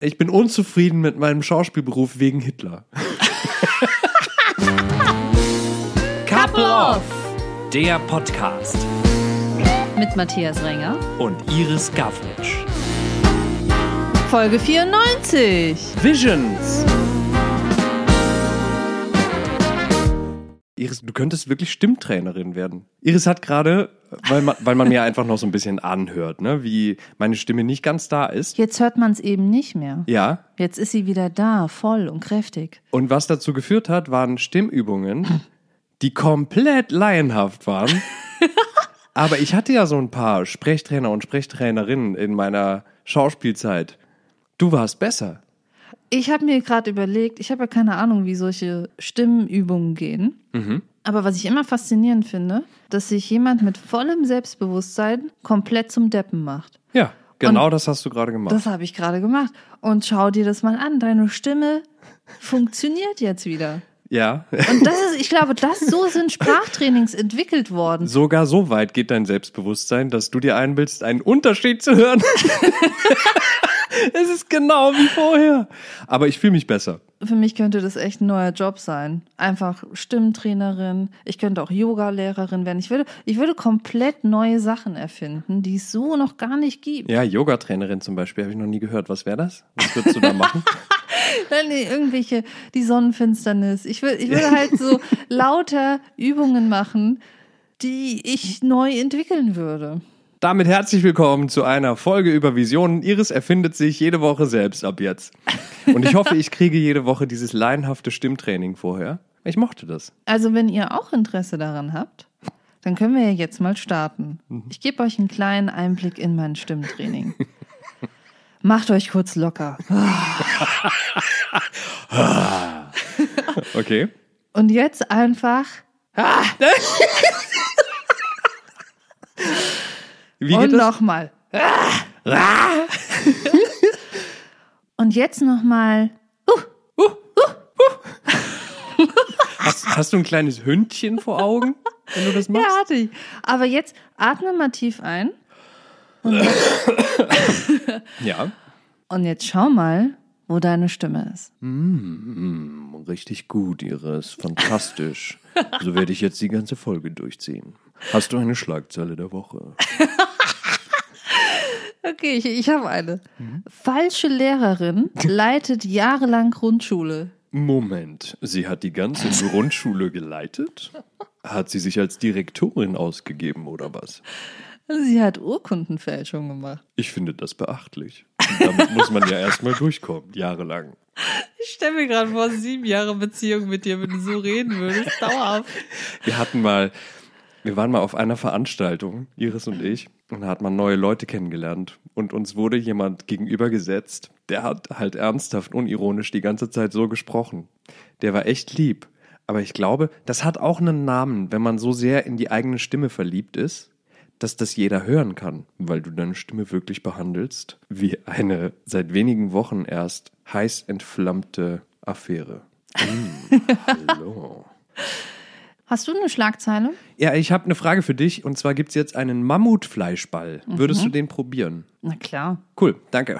Ich bin unzufrieden mit meinem Schauspielberuf wegen Hitler. Couple Off, Der Podcast mit Matthias Renger und Iris Gavritsch. Folge 94. Visions. Iris, du könntest wirklich Stimmtrainerin werden. Iris hat gerade, weil man mir einfach noch so ein bisschen anhört, ne, wie meine Stimme nicht ganz da ist. Jetzt hört man es eben nicht mehr. Ja. Jetzt ist sie wieder da, voll und kräftig. Und was dazu geführt hat, waren Stimmübungen, die komplett laienhaft waren. Aber ich hatte ja so ein paar Sprechtrainer und Sprechtrainerinnen in meiner Schauspielzeit. Du warst besser. Ich habe mir gerade überlegt, ich habe ja keine Ahnung, wie solche Stimmübungen gehen. Mhm. Aber was ich immer faszinierend finde, dass sich jemand mit vollem Selbstbewusstsein komplett zum Deppen macht. Ja, genau das hast du gerade gemacht. Das habe ich gerade gemacht. Und schau dir das mal an, deine Stimme funktioniert jetzt wieder. Ja. Und ich glaube, so sind Sprachtrainings entwickelt worden. Sogar so weit geht dein Selbstbewusstsein, dass du dir einbildest, einen Unterschied zu hören. Es ist genau wie vorher. Aber ich fühle mich besser. Für mich könnte das echt ein neuer Job sein. Einfach Stimmtrainerin. Ich könnte auch Yoga-Lehrerin werden. Ich würde komplett neue Sachen erfinden, die es so noch gar nicht gibt. Ja, Yoga-Trainerin zum Beispiel, habe ich noch nie gehört. Was wäre das? Was würdest du da machen? Nee, irgendwelche, die Sonnenfinsternis. Ich würde halt so lauter Übungen machen, die ich neu entwickeln würde. Damit herzlich willkommen zu einer Folge über Visionen. Iris erfindet sich jede Woche selbst ab jetzt. Und ich hoffe, ich kriege jede Woche dieses laienhafte Stimmtraining vorher. Ich mochte das. Also wenn ihr auch Interesse daran habt, dann können wir ja jetzt mal starten. Ich gebe euch einen kleinen Einblick in mein Stimmtraining. Macht euch kurz locker. Okay. Und jetzt einfach... Wie geht und das? nochmal. Und jetzt nochmal. Hast du ein kleines Hündchen vor Augen, wenn du das machst? Ja, hatte ich. Aber jetzt atme mal tief ein. Ja. Und jetzt schau mal, wo deine Stimme ist. Richtig gut, Iris. Fantastisch. So werde ich jetzt die ganze Folge durchziehen. Hast du eine Schlagzeile der Woche? Okay, ich habe eine. Falsche Lehrerin leitet jahrelang Grundschule. Moment, sie hat die ganze Grundschule geleitet? Hat sie sich als Direktorin ausgegeben oder was? Sie hat Urkundenfälschung gemacht. Ich finde das beachtlich. Und damit muss man ja erstmal durchkommen, jahrelang. Ich stelle mir gerade vor, 7 Jahre Beziehung mit dir, wenn du so reden würdest, dauerhaft. Wir waren mal auf einer Veranstaltung, Iris und ich, und da hat man neue Leute kennengelernt. Und uns wurde jemand gegenübergesetzt, der hat halt ernsthaft, unironisch die ganze Zeit so gesprochen. Der war echt lieb. Aber ich glaube, das hat auch einen Namen, wenn man so sehr in die eigene Stimme verliebt ist, dass das jeder hören kann, weil du deine Stimme wirklich behandelst wie eine seit wenigen Wochen erst heiß entflammte Affäre. Hallo. Hast du eine Schlagzeile? Ja, ich habe eine Frage für dich und zwar gibt es jetzt einen Mammutfleischball. Würdest du den probieren? Na klar. Cool, danke.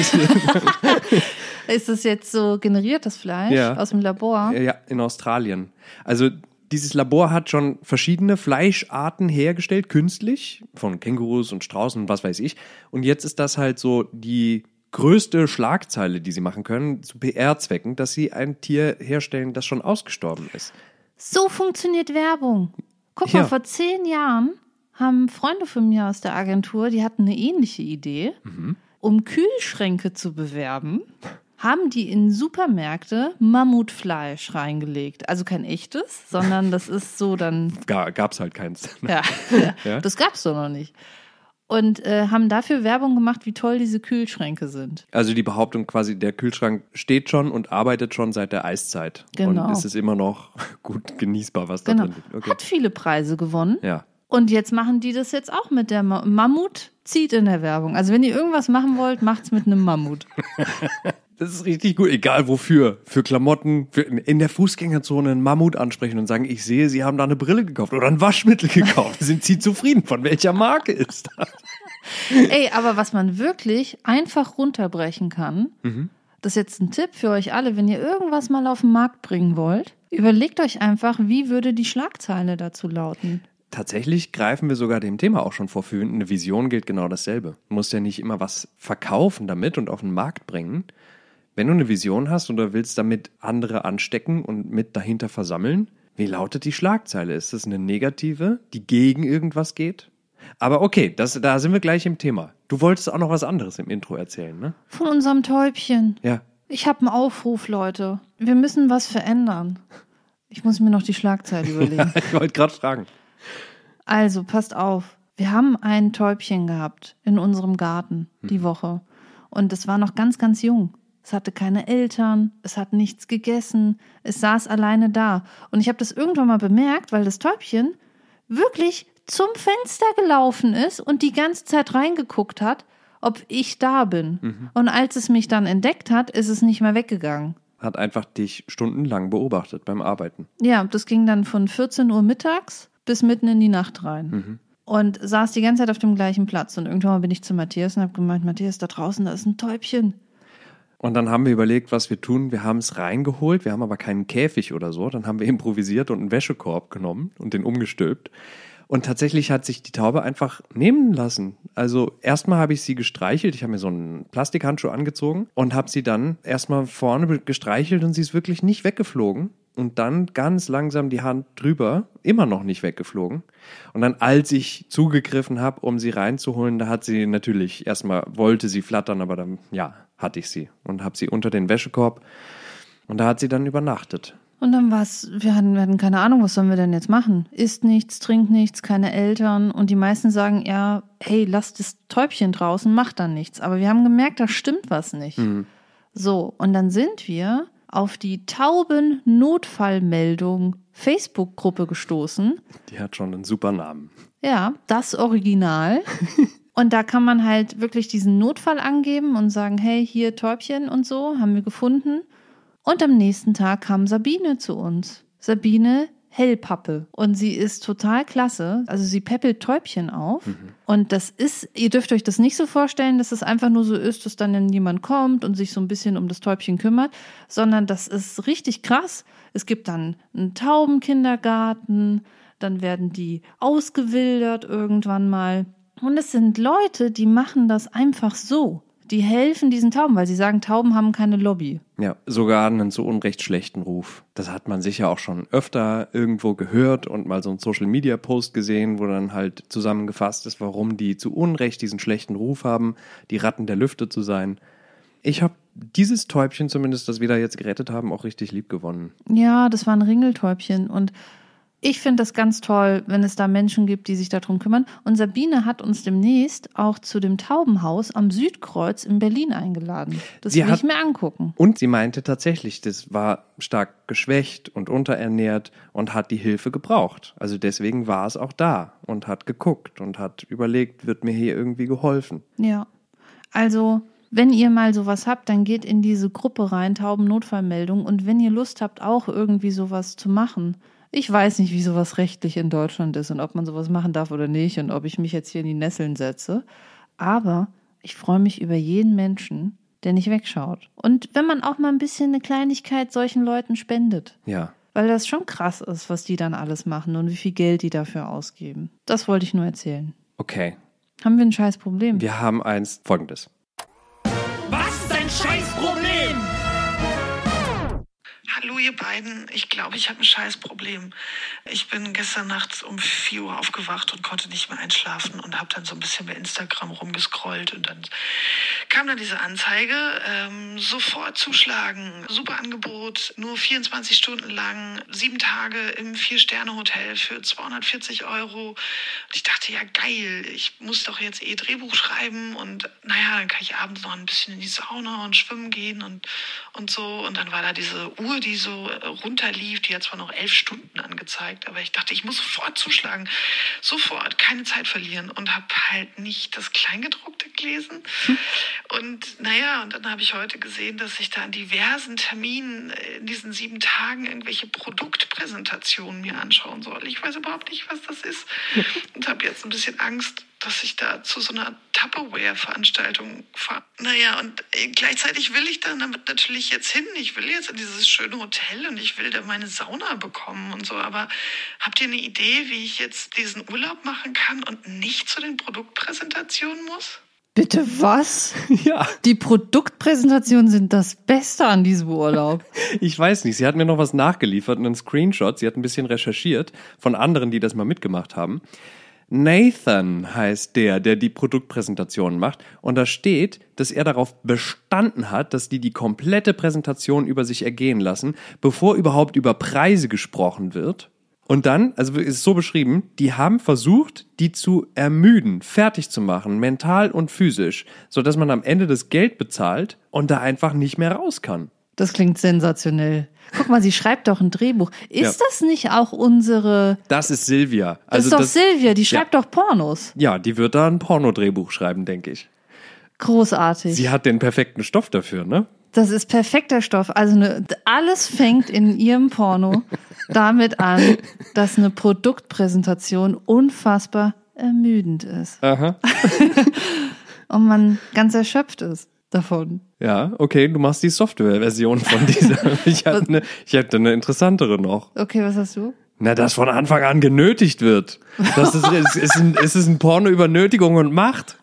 Ist das jetzt so generiert, das Fleisch aus dem Labor? Ja, in Australien. Also dieses Labor hat schon verschiedene Fleischarten hergestellt, künstlich, von Kängurus und Straußen und was weiß ich. Und jetzt ist das halt so die größte Schlagzeile, die sie machen können, zu PR-Zwecken, dass sie ein Tier herstellen, das schon ausgestorben ist. So funktioniert Werbung. Guck Ja. mal, vor 10 Jahren haben Freunde von mir aus der Agentur, die hatten eine ähnliche Idee, um Kühlschränke zu bewerben, haben die in Supermärkte Mammutfleisch reingelegt. Also kein echtes, sondern das ist so dann... Gab's halt keins. Ja, Ja? das gab's doch noch nicht. Und haben dafür Werbung gemacht, wie toll diese Kühlschränke sind. Also die Behauptung quasi, der Kühlschrank steht schon und arbeitet schon seit der Eiszeit. Genau. Und es ist immer noch gut genießbar, was da Genau. drin liegt. Okay. Hat viele Preise gewonnen. Ja. Und jetzt machen die das jetzt auch mit der Mammut zieht in der Werbung. Also wenn ihr irgendwas machen wollt, macht's mit einem Mammut. Das ist richtig gut, egal wofür. Für Klamotten, in der Fußgängerzone einen Mammut ansprechen und sagen, ich sehe, Sie haben da eine Brille gekauft oder ein Waschmittel gekauft. Sind Sie zufrieden? Von welcher Marke ist das? Ey, aber was man wirklich einfach runterbrechen kann, Das ist jetzt ein Tipp für euch alle, wenn ihr irgendwas mal auf den Markt bringen wollt, überlegt euch einfach, wie würde die Schlagzeile dazu lauten. Tatsächlich greifen wir sogar dem Thema auch schon vor. Für eine Vision gilt genau dasselbe. Du musst ja nicht immer was verkaufen damit und auf den Markt bringen. Wenn du eine Vision hast oder willst damit andere anstecken und mit dahinter versammeln, wie lautet die Schlagzeile? Ist das eine negative, die gegen irgendwas geht? Aber okay, da sind wir gleich im Thema. Du wolltest auch noch was anderes im Intro erzählen, ne? Von unserem Täubchen. Ja. Ich habe einen Aufruf, Leute. Wir müssen was verändern. Ich muss mir noch die Schlagzeile überlegen. Ich wollte gerade fragen. Also, passt auf. Wir haben ein Täubchen gehabt in unserem Garten die Woche. Und es war noch ganz, ganz jung. Es hatte keine Eltern, es hat nichts gegessen, es saß alleine da. Und ich habe das irgendwann mal bemerkt, weil das Täubchen wirklich zum Fenster gelaufen ist und die ganze Zeit reingeguckt hat, ob ich da bin. Und als es mich dann entdeckt hat, ist es nicht mehr weggegangen. Hat einfach dich stundenlang beobachtet beim Arbeiten. Ja, das ging dann von 14 Uhr mittags bis mitten in die Nacht rein. Und saß die ganze Zeit auf dem gleichen Platz. Und irgendwann mal bin ich zu Matthias und habe gemeint, Matthias, da draußen, da ist ein Täubchen. Und dann haben wir überlegt, was wir tun. Wir haben es reingeholt, wir haben aber keinen Käfig oder so. Dann haben wir improvisiert und einen Wäschekorb genommen und den umgestülpt. Und tatsächlich hat sich die Taube einfach nehmen lassen. Also erstmal habe ich sie gestreichelt. Ich habe mir so einen Plastikhandschuh angezogen und habe sie dann erstmal vorne gestreichelt und sie ist wirklich nicht weggeflogen. Und dann ganz langsam die Hand drüber, immer noch nicht weggeflogen. Und dann, als ich zugegriffen habe, um sie reinzuholen, da hat sie natürlich, erstmal wollte sie flattern, aber dann, ja, hatte ich sie. Und habe sie unter den Wäschekorb und da hat sie dann übernachtet. Und dann war's, wir hatten keine Ahnung, was sollen wir denn jetzt machen? Isst nichts, trinkt nichts, keine Eltern. Und die meisten sagen, ja, hey, lass das Täubchen draußen, mach dann nichts. Aber wir haben gemerkt, da stimmt was nicht. So, und dann sind wir auf die Tauben-Notfallmeldung Facebook-Gruppe gestoßen. Die hat schon einen super Namen. Ja, das Original. Und da kann man halt wirklich diesen Notfall angeben und sagen, hey, hier Täubchen und so, haben wir gefunden. Und am nächsten Tag kam Sabine zu uns. Sabine Hellpappe. Und sie ist total klasse. Also sie peppelt Täubchen auf. Und das ist, ihr dürft euch das nicht so vorstellen, dass es einfach nur so ist, dass dann jemand kommt und sich so ein bisschen um das Täubchen kümmert, sondern das ist richtig krass. Es gibt dann einen Taubenkindergarten, dann werden die ausgewildert irgendwann mal. Und es sind Leute, die machen das einfach so. Die helfen diesen Tauben, weil sie sagen, Tauben haben keine Lobby. Ja, sogar einen zu Unrecht schlechten Ruf. Das hat man sicher auch schon öfter irgendwo gehört und mal so einen Social-Media-Post gesehen, wo dann halt zusammengefasst ist, warum die zu Unrecht diesen schlechten Ruf haben, die Ratten der Lüfte zu sein. Ich habe dieses Täubchen zumindest, das wir da jetzt gerettet haben, auch richtig lieb gewonnen. Ja, das war ein Ringeltäubchen und ich finde das ganz toll, wenn es da Menschen gibt, die sich darum kümmern. Und Sabine hat uns demnächst auch zu dem Taubenhaus am Südkreuz in Berlin eingeladen. Das will ich mir angucken. Und sie meinte tatsächlich, das war stark geschwächt und unterernährt und hat die Hilfe gebraucht. Also deswegen war es auch da und hat geguckt und hat überlegt, wird mir hier irgendwie geholfen. Ja, also wenn ihr mal sowas habt, dann geht in diese Gruppe rein, Tauben-Notfallmeldung. Und wenn ihr Lust habt, auch irgendwie sowas zu machen. Ich weiß nicht, wie sowas rechtlich in Deutschland ist und ob man sowas machen darf oder nicht und ob ich mich jetzt hier in die Nesseln setze. Aber ich freue mich über jeden Menschen, der nicht wegschaut. Und wenn man auch mal ein bisschen eine Kleinigkeit solchen Leuten spendet. Ja. Weil das schon krass ist, was die dann alles machen und wie viel Geld die dafür ausgeben. Das wollte ich nur erzählen. Okay. Haben wir ein scheiß Problem? Wir haben folgendes. Was ist dein Scheißproblem? Hallo ihr beiden, ich glaube, ich habe ein Scheißproblem. Ich bin gestern Nacht um 4 Uhr aufgewacht und konnte nicht mehr einschlafen und habe dann so ein bisschen bei Instagram rumgescrollt und dann kam dann diese Anzeige, sofort zuschlagen, super Angebot, nur 24 Stunden lang, 7 Tage im 4-Sterne-Hotel für 240 €. Und ich dachte, ja geil, ich muss doch jetzt Drehbuch schreiben und naja, dann kann ich abends noch ein bisschen in die Sauna und schwimmen gehen und so. Und dann war da diese Uhr, die so runterlief, die hat zwar noch 11 Stunden angezeigt, aber ich dachte, ich muss sofort zuschlagen, sofort, keine Zeit verlieren und habe halt nicht das Kleingedruckte gelesen. Und naja, und dann habe ich heute gesehen, dass ich da an diversen Terminen in diesen 7 Tagen irgendwelche Produktpräsentationen mir anschauen soll. Ich weiß überhaupt nicht, was das ist und habe jetzt ein bisschen Angst, dass ich da zu so einer Tupperware-Veranstaltung fahre. Naja, und gleichzeitig will ich dann damit natürlich jetzt hin. Ich will jetzt in dieses schöne Hotel und ich will da meine Sauna bekommen und so. Aber habt ihr eine Idee, wie ich jetzt diesen Urlaub machen kann und nicht zu den Produktpräsentationen muss? Bitte was? Ja. Die Produktpräsentationen sind das Beste an diesem Urlaub. Ich weiß nicht, sie hat mir noch was nachgeliefert, einen Screenshot. Sie hat ein bisschen recherchiert von anderen, die das mal mitgemacht haben. Nathan heißt der die Produktpräsentationen macht. Und da steht, dass er darauf bestanden hat, dass die komplette Präsentation über sich ergehen lassen, bevor überhaupt über Preise gesprochen wird. Und dann, also ist es so beschrieben, die haben versucht, die zu ermüden, fertig zu machen, mental und physisch, sodass man am Ende das Geld bezahlt und da einfach nicht mehr raus kann. Das klingt sensationell. Guck mal, sie schreibt doch ein Drehbuch. Ist das nicht auch unsere... Das ist Silvia. Das ist doch Silvia, die schreibt doch Pornos. Ja, die wird da ein Pornodrehbuch schreiben, denke ich. Großartig. Sie hat den perfekten Stoff dafür, ne? Das ist perfekter Stoff. Also alles fängt in ihrem Porno damit an, dass eine Produktpräsentation unfassbar ermüdend ist. Aha. Und man ganz erschöpft ist davon. Ja, okay, du machst die Software-Version von dieser. Ich hätte eine interessantere noch. Okay, was hast du? Na, dass von Anfang an genötigt wird. Es ist ein Porno über Nötigung und Macht.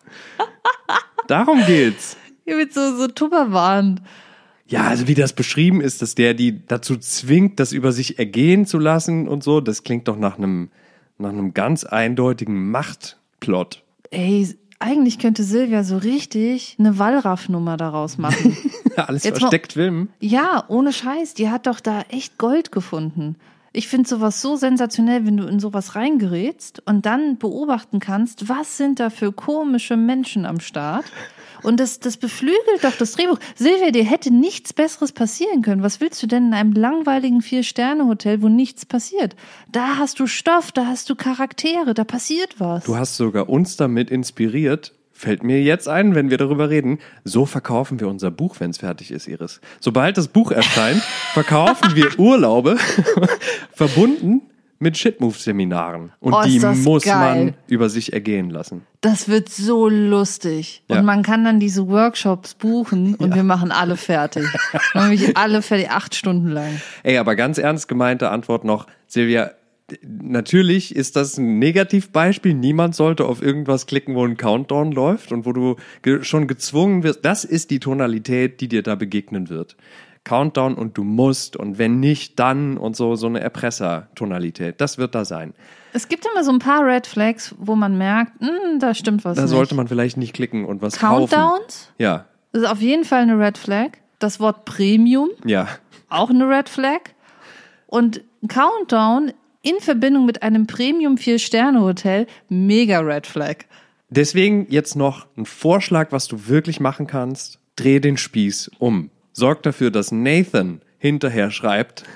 Darum geht's. Hier mit so Tupperwaren. Ja, also wie das beschrieben ist, dass der die dazu zwingt, das über sich ergehen zu lassen und so, das klingt doch nach einem ganz eindeutigen Machtplot. Ey, eigentlich könnte Silvia so richtig eine Wallraff-Nummer daraus machen. Alles jetzt versteckt filmen? Ja, ohne Scheiß, die hat doch da echt Gold gefunden. Ich finde sowas so sensationell, wenn du in sowas reingerätst und dann beobachten kannst, was sind da für komische Menschen am Start. Und das beflügelt doch das Drehbuch. Silvia, dir hätte nichts Besseres passieren können. Was willst du denn in einem langweiligen 4-Sterne-Hotel, wo nichts passiert? Da hast du Stoff, da hast du Charaktere, da passiert was. Du hast sogar uns damit inspiriert. Fällt mir jetzt ein, wenn wir darüber reden. So verkaufen wir unser Buch, wenn es fertig ist, Iris. Sobald das Buch erscheint, verkaufen wir Urlaube verbunden mit Shitmove-Seminaren. Und die muss man über sich ergehen lassen. Das wird so lustig. Ja. Und man kann dann diese Workshops buchen und wir machen alle fertig. Nämlich alle fertig, 8 Stunden lang. Ey, aber ganz ernst gemeinte Antwort noch, Silvia, natürlich ist das ein Negativbeispiel. Niemand sollte auf irgendwas klicken, wo ein Countdown läuft und wo du schon gezwungen wirst. Das ist die Tonalität, die dir da begegnen wird. Countdown und du musst und wenn nicht, dann und so eine Erpresser-Tonalität. Das wird da sein. Es gibt immer so ein paar Red Flags, wo man merkt, da stimmt was nicht. Da sollte man vielleicht nicht klicken und was kaufen. Countdowns? Ja. Das ist auf jeden Fall eine Red Flag. Das Wort Premium? Ja. Auch eine Red Flag. Und Countdown in Verbindung mit einem Premium 4-Sterne-Hotel, mega Red Flag. Deswegen jetzt noch ein Vorschlag, was du wirklich machen kannst. Dreh den Spieß um. Sorg dafür, dass Nathan hinterher schreibt,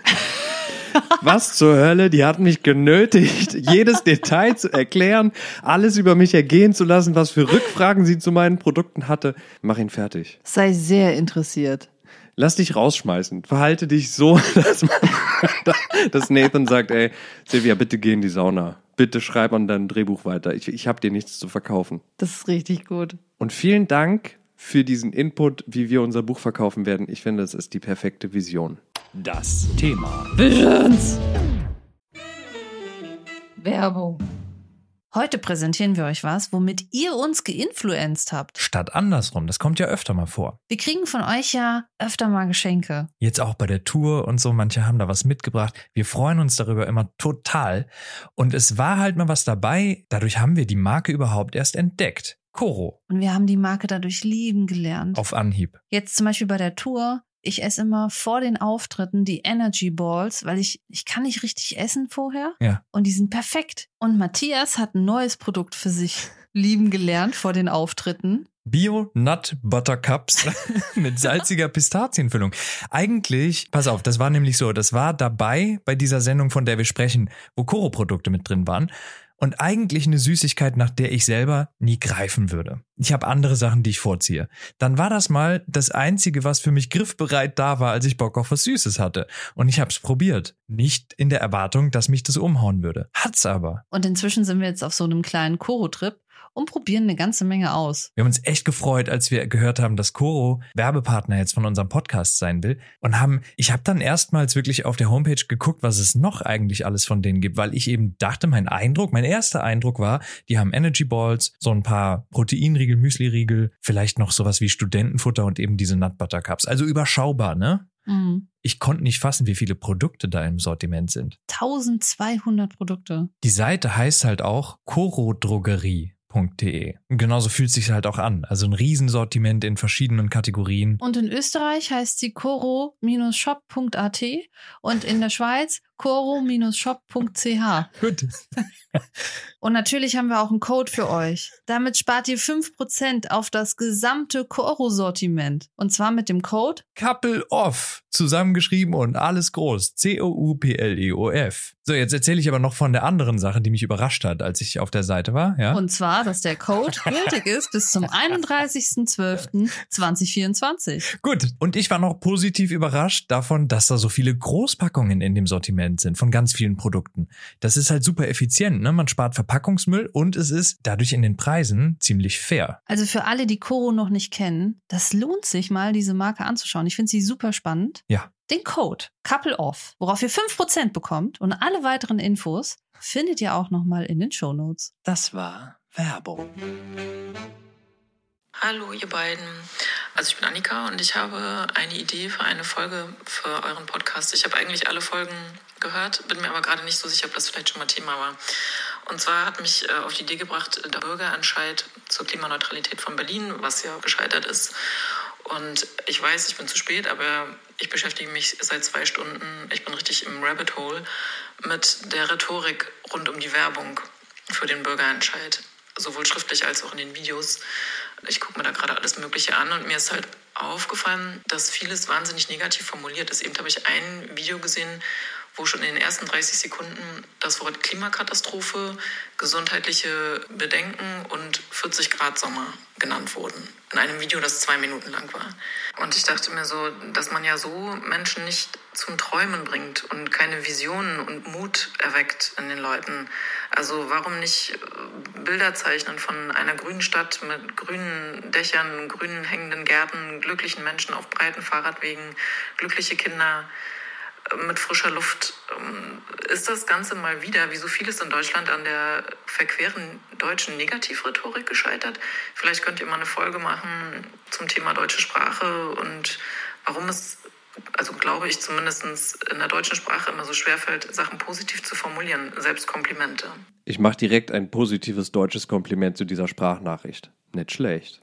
was zur Hölle, die hat mich genötigt, jedes Detail zu erklären, alles über mich ergehen zu lassen, was für Rückfragen sie zu meinen Produkten hatte. Mach ihn fertig. Sei sehr interessiert. Lass dich rausschmeißen. Verhalte dich so, dass Nathan sagt, ey, Silvia, bitte geh in die Sauna. Bitte schreib an deinem Drehbuch weiter. Ich habe dir nichts zu verkaufen. Das ist richtig gut. Und vielen Dank für diesen Input, wie wir unser Buch verkaufen werden. Ich finde, das ist die perfekte Vision. Das Thema. Visions. Werbung. Heute präsentieren wir euch was, womit ihr uns geinfluenzt habt. Statt andersrum, das kommt ja öfter mal vor. Wir kriegen von euch ja öfter mal Geschenke. Jetzt auch bei der Tour und so, manche haben da was mitgebracht. Wir freuen uns darüber immer total. Und es war halt mal was dabei, dadurch haben wir die Marke überhaupt erst entdeckt. Koro. Und wir haben die Marke dadurch lieben gelernt. Auf Anhieb. Jetzt zum Beispiel bei der Tour. Ich esse immer vor den Auftritten die Energy Balls, weil ich kann nicht richtig essen vorher. Ja. Und die sind perfekt. Und Matthias hat ein neues Produkt für sich lieben gelernt vor den Auftritten. Bio Nut Butter Cups mit salziger Pistazienfüllung. Eigentlich, pass auf, das war nämlich so, das war dabei bei dieser Sendung, von der wir sprechen, wo Koro-Produkte mit drin waren. Und eigentlich eine Süßigkeit, nach der ich selber nie greifen würde. Ich habe andere Sachen, die ich vorziehe. Dann war das mal das Einzige, was für mich griffbereit da war, als ich Bock auf was Süßes hatte. Und ich habe es probiert. Nicht in der Erwartung, dass mich das umhauen würde. Hat's aber. Und inzwischen sind wir jetzt auf so einem kleinen Koro-Trip. und probieren eine ganze Menge aus. Wir haben uns echt gefreut, als wir gehört haben, dass Coro Werbepartner jetzt von unserem Podcast sein will. Und ich habe dann erstmals wirklich auf der Homepage geguckt, was es noch eigentlich alles von denen gibt, weil ich eben dachte, mein erster Eindruck war, die haben Energy Balls, so ein paar Proteinriegel, Müsliriegel, vielleicht noch sowas wie Studentenfutter und eben diese Nut Butter Cups. Also überschaubar, ne? Mhm. Ich konnte nicht fassen, wie viele Produkte da im Sortiment sind. 1200 Produkte. Die Seite heißt halt auch corodrogerie.de. Und genauso fühlt es sich halt auch an. Also ein Riesensortiment in verschiedenen Kategorien. Und in Österreich heißt sie coro-shop.at und in der Schweiz coro-shop.ch. Gut. Und natürlich haben wir auch einen Code für euch. Damit spart ihr 5% auf das gesamte Coro-Sortiment. Und zwar mit dem Code Couple Off. Zusammengeschrieben und alles groß. COUPLEOF. So, jetzt erzähle ich aber noch von der anderen Sache, die mich überrascht hat, als ich auf der Seite war. Ja? Und zwar, dass der Code gültig ist bis zum 31.12.2024. Gut, und ich war noch positiv überrascht davon, dass da so viele Großpackungen in dem Sortiment sind von ganz vielen Produkten. Das ist halt super effizient, ne? Man spart Verpackungsmüll und es ist dadurch in den Preisen ziemlich fair. Also für alle, die Coro noch nicht kennen, das lohnt sich mal, diese Marke anzuschauen. Ich finde sie super spannend. Ja. Den Code Couple Off, worauf ihr 5% bekommt und alle weiteren Infos findet ihr auch nochmal in den Shownotes. Das war Werbung. Hallo ihr beiden, also ich bin Annika und ich habe eine Idee für eine Folge für euren Podcast. Ich habe eigentlich alle Folgen gehört, bin mir aber gerade nicht so sicher, ob das vielleicht schon mal Thema war. Und zwar hat mich auf die Idee gebracht, der Bürgerentscheid zur Klimaneutralität von Berlin, was ja gescheitert ist. Und ich weiß, ich bin zu spät, aber ich beschäftige mich seit 2 Stunden, ich bin richtig im Rabbit Hole, mit der Rhetorik rund um die Werbung für den Bürgerentscheid, sowohl schriftlich als auch in den Videos. Ich gucke mir da gerade alles Mögliche an und mir ist halt aufgefallen, dass vieles wahnsinnig negativ formuliert ist. Eben habe ich ein Video gesehen, wo schon in den ersten 30 Sekunden das Wort Klimakatastrophe, gesundheitliche Bedenken und 40 Grad Sommer genannt wurden. In einem Video, das 2 Minuten lang war. Und ich dachte mir so, dass man ja so Menschen nicht zum Träumen bringt und keine Visionen und Mut erweckt in den Leuten. Also warum nicht Bilder zeichnen von einer grünen Stadt mit grünen Dächern, grünen hängenden Gärten, glücklichen Menschen auf breiten Fahrradwegen, glückliche Kinder mit frischer Luft. Ist das Ganze mal wieder, wie so vieles in Deutschland, an der verqueren deutschen Negativrhetorik gescheitert? Vielleicht könnt ihr mal eine Folge machen zum Thema deutsche Sprache und warum es, also glaube ich zumindest in der deutschen Sprache immer so schwerfällt, Sachen positiv zu formulieren, selbst Komplimente. Ich mache direkt ein positives deutsches Kompliment zu dieser Sprachnachricht. Nicht schlecht.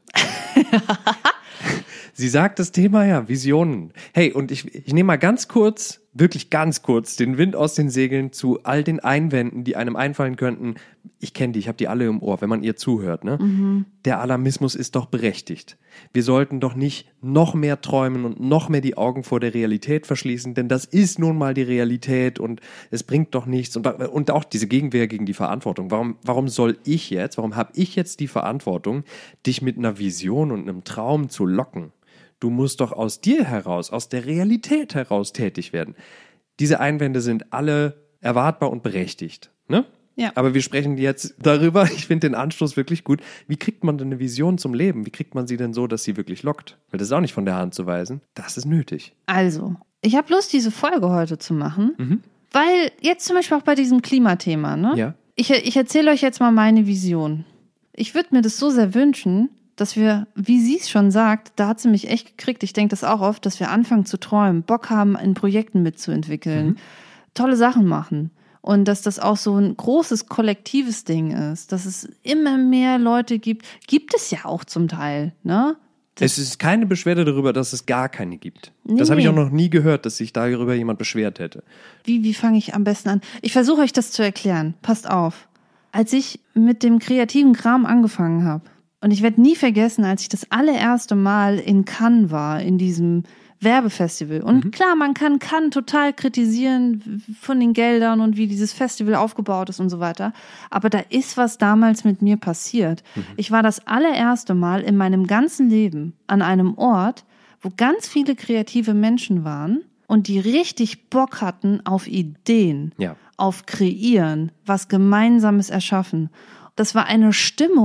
Sie sagt das Thema ja, Visionen. Hey, und ich nehme mal ganz kurz, wirklich ganz kurz, den Wind aus den Segeln zu all den Einwänden, die einem einfallen könnten. Ich kenne die, ich habe die alle im Ohr, wenn man ihr zuhört. Ne? Mhm. Der Alarmismus ist doch berechtigt. Wir sollten doch nicht noch mehr träumen und noch mehr die Augen vor der Realität verschließen, denn das ist nun mal die Realität und es bringt doch nichts. Und auch diese Gegenwehr gegen die Verantwortung. Warum habe ich jetzt die Verantwortung, dich mit einer Vision und einem Traum zu locken? Du musst doch aus dir heraus, aus der Realität heraus tätig werden. Diese Einwände sind alle erwartbar und berechtigt, ne? Ja. Aber wir sprechen jetzt darüber, ich finde den Anstoß wirklich gut, wie kriegt man denn eine Vision zum Leben? Wie kriegt man sie denn so, dass sie wirklich lockt? Weil das ist auch nicht von der Hand zu weisen. Das ist nötig. Also, ich habe Lust, diese Folge heute zu machen, weil jetzt zum Beispiel auch bei diesem Klimathema, ne? Ja. Ich erzähle euch jetzt mal meine Vision. Ich würde mir das so sehr wünschen, dass wir, wie sie es schon sagt, da hat sie mich echt gekriegt, ich denke das auch oft, dass wir anfangen zu träumen, Bock haben, in Projekten mitzuentwickeln, tolle Sachen machen und dass das auch so ein großes kollektives Ding ist, dass es immer mehr Leute gibt es ja auch zum Teil, ne? Es ist keine Beschwerde darüber, dass es gar keine gibt. Nee. Das habe ich auch noch nie gehört, dass sich darüber jemand beschwert hätte. Wie fange ich am besten an? Ich versuche euch das zu erklären, passt auf. Als ich mit dem kreativen Kram angefangen habe, und ich werde nie vergessen, als ich das allererste Mal in Cannes war, in diesem Werbefestival. Und klar, man kann Cannes total kritisieren von den Geldern und wie dieses Festival aufgebaut ist und so weiter. Aber da ist was damals mit mir passiert. Ich war das allererste Mal in meinem ganzen Leben an einem Ort, wo ganz viele kreative Menschen waren und die richtig Bock hatten auf Ideen, auf Kreieren, was Gemeinsames erschaffen. Das war eine Stimmung,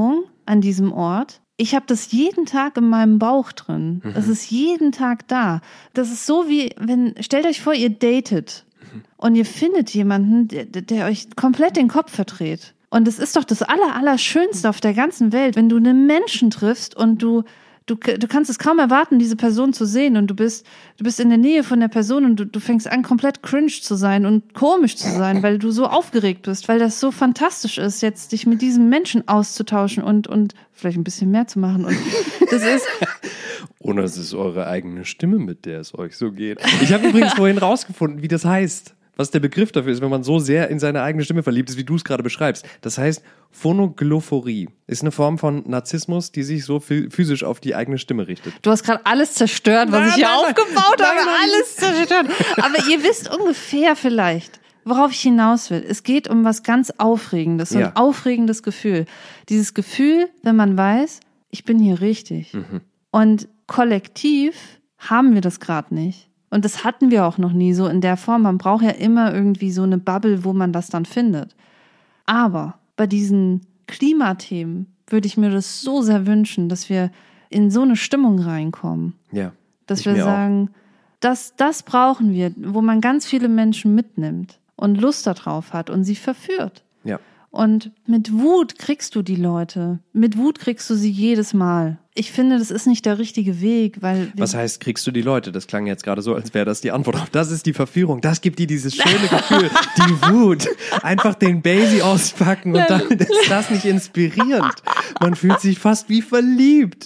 an diesem Ort. Ich habe das jeden Tag in meinem Bauch drin. Es ist jeden Tag da. Das ist so wie, stellt euch vor, ihr datet und ihr findet jemanden, der euch komplett den Kopf verdreht. Und es ist doch das Allerschönste auf der ganzen Welt, wenn du einen Menschen triffst und du kannst es kaum erwarten, diese Person zu sehen und du bist in der Nähe von der Person und du fängst an, komplett cringe zu sein und komisch zu sein, weil du so aufgeregt bist, weil das so fantastisch ist, jetzt dich mit diesem Menschen auszutauschen und vielleicht ein bisschen mehr zu machen. Und das ist... Oder es ist eure eigene Stimme, mit der es euch so geht. Ich habe übrigens vorhin rausgefunden, wie das heißt. Was der Begriff dafür ist, wenn man so sehr in seine eigene Stimme verliebt ist, wie du es gerade beschreibst. Das heißt, Phonoglophorie ist eine Form von Narzissmus, die sich so physisch auf die eigene Stimme richtet. Du hast gerade alles zerstört, was ich hier aufgebaut habe. Alles zerstört. Aber ihr wisst ungefähr vielleicht, worauf ich hinaus will. Es geht um was ganz Aufregendes, so ein aufregendes Gefühl. Dieses Gefühl, wenn man weiß, ich bin hier richtig. Und kollektiv haben wir das gerade nicht. Und das hatten wir auch noch nie so in der Form. Man braucht ja immer irgendwie so eine Bubble, wo man das dann findet. Aber bei diesen Klimathemen würde ich mir das so sehr wünschen, dass wir in so eine Stimmung reinkommen. Ja. Dass wir sagen, das brauchen wir, wo man ganz viele Menschen mitnimmt und Lust darauf hat und sie verführt. Ja. Und mit Wut kriegst du die Leute. Mit Wut kriegst du sie jedes Mal. Ich finde, das ist nicht der richtige Weg, weil... Was heißt, kriegst du die Leute? Das klang jetzt gerade so, als wäre das die Antwort auf. Das ist die Verführung. Das gibt dir dieses schöne Gefühl. Die Wut. Einfach den Baby auspacken und damit ist das nicht inspirierend. Man fühlt sich fast wie verliebt.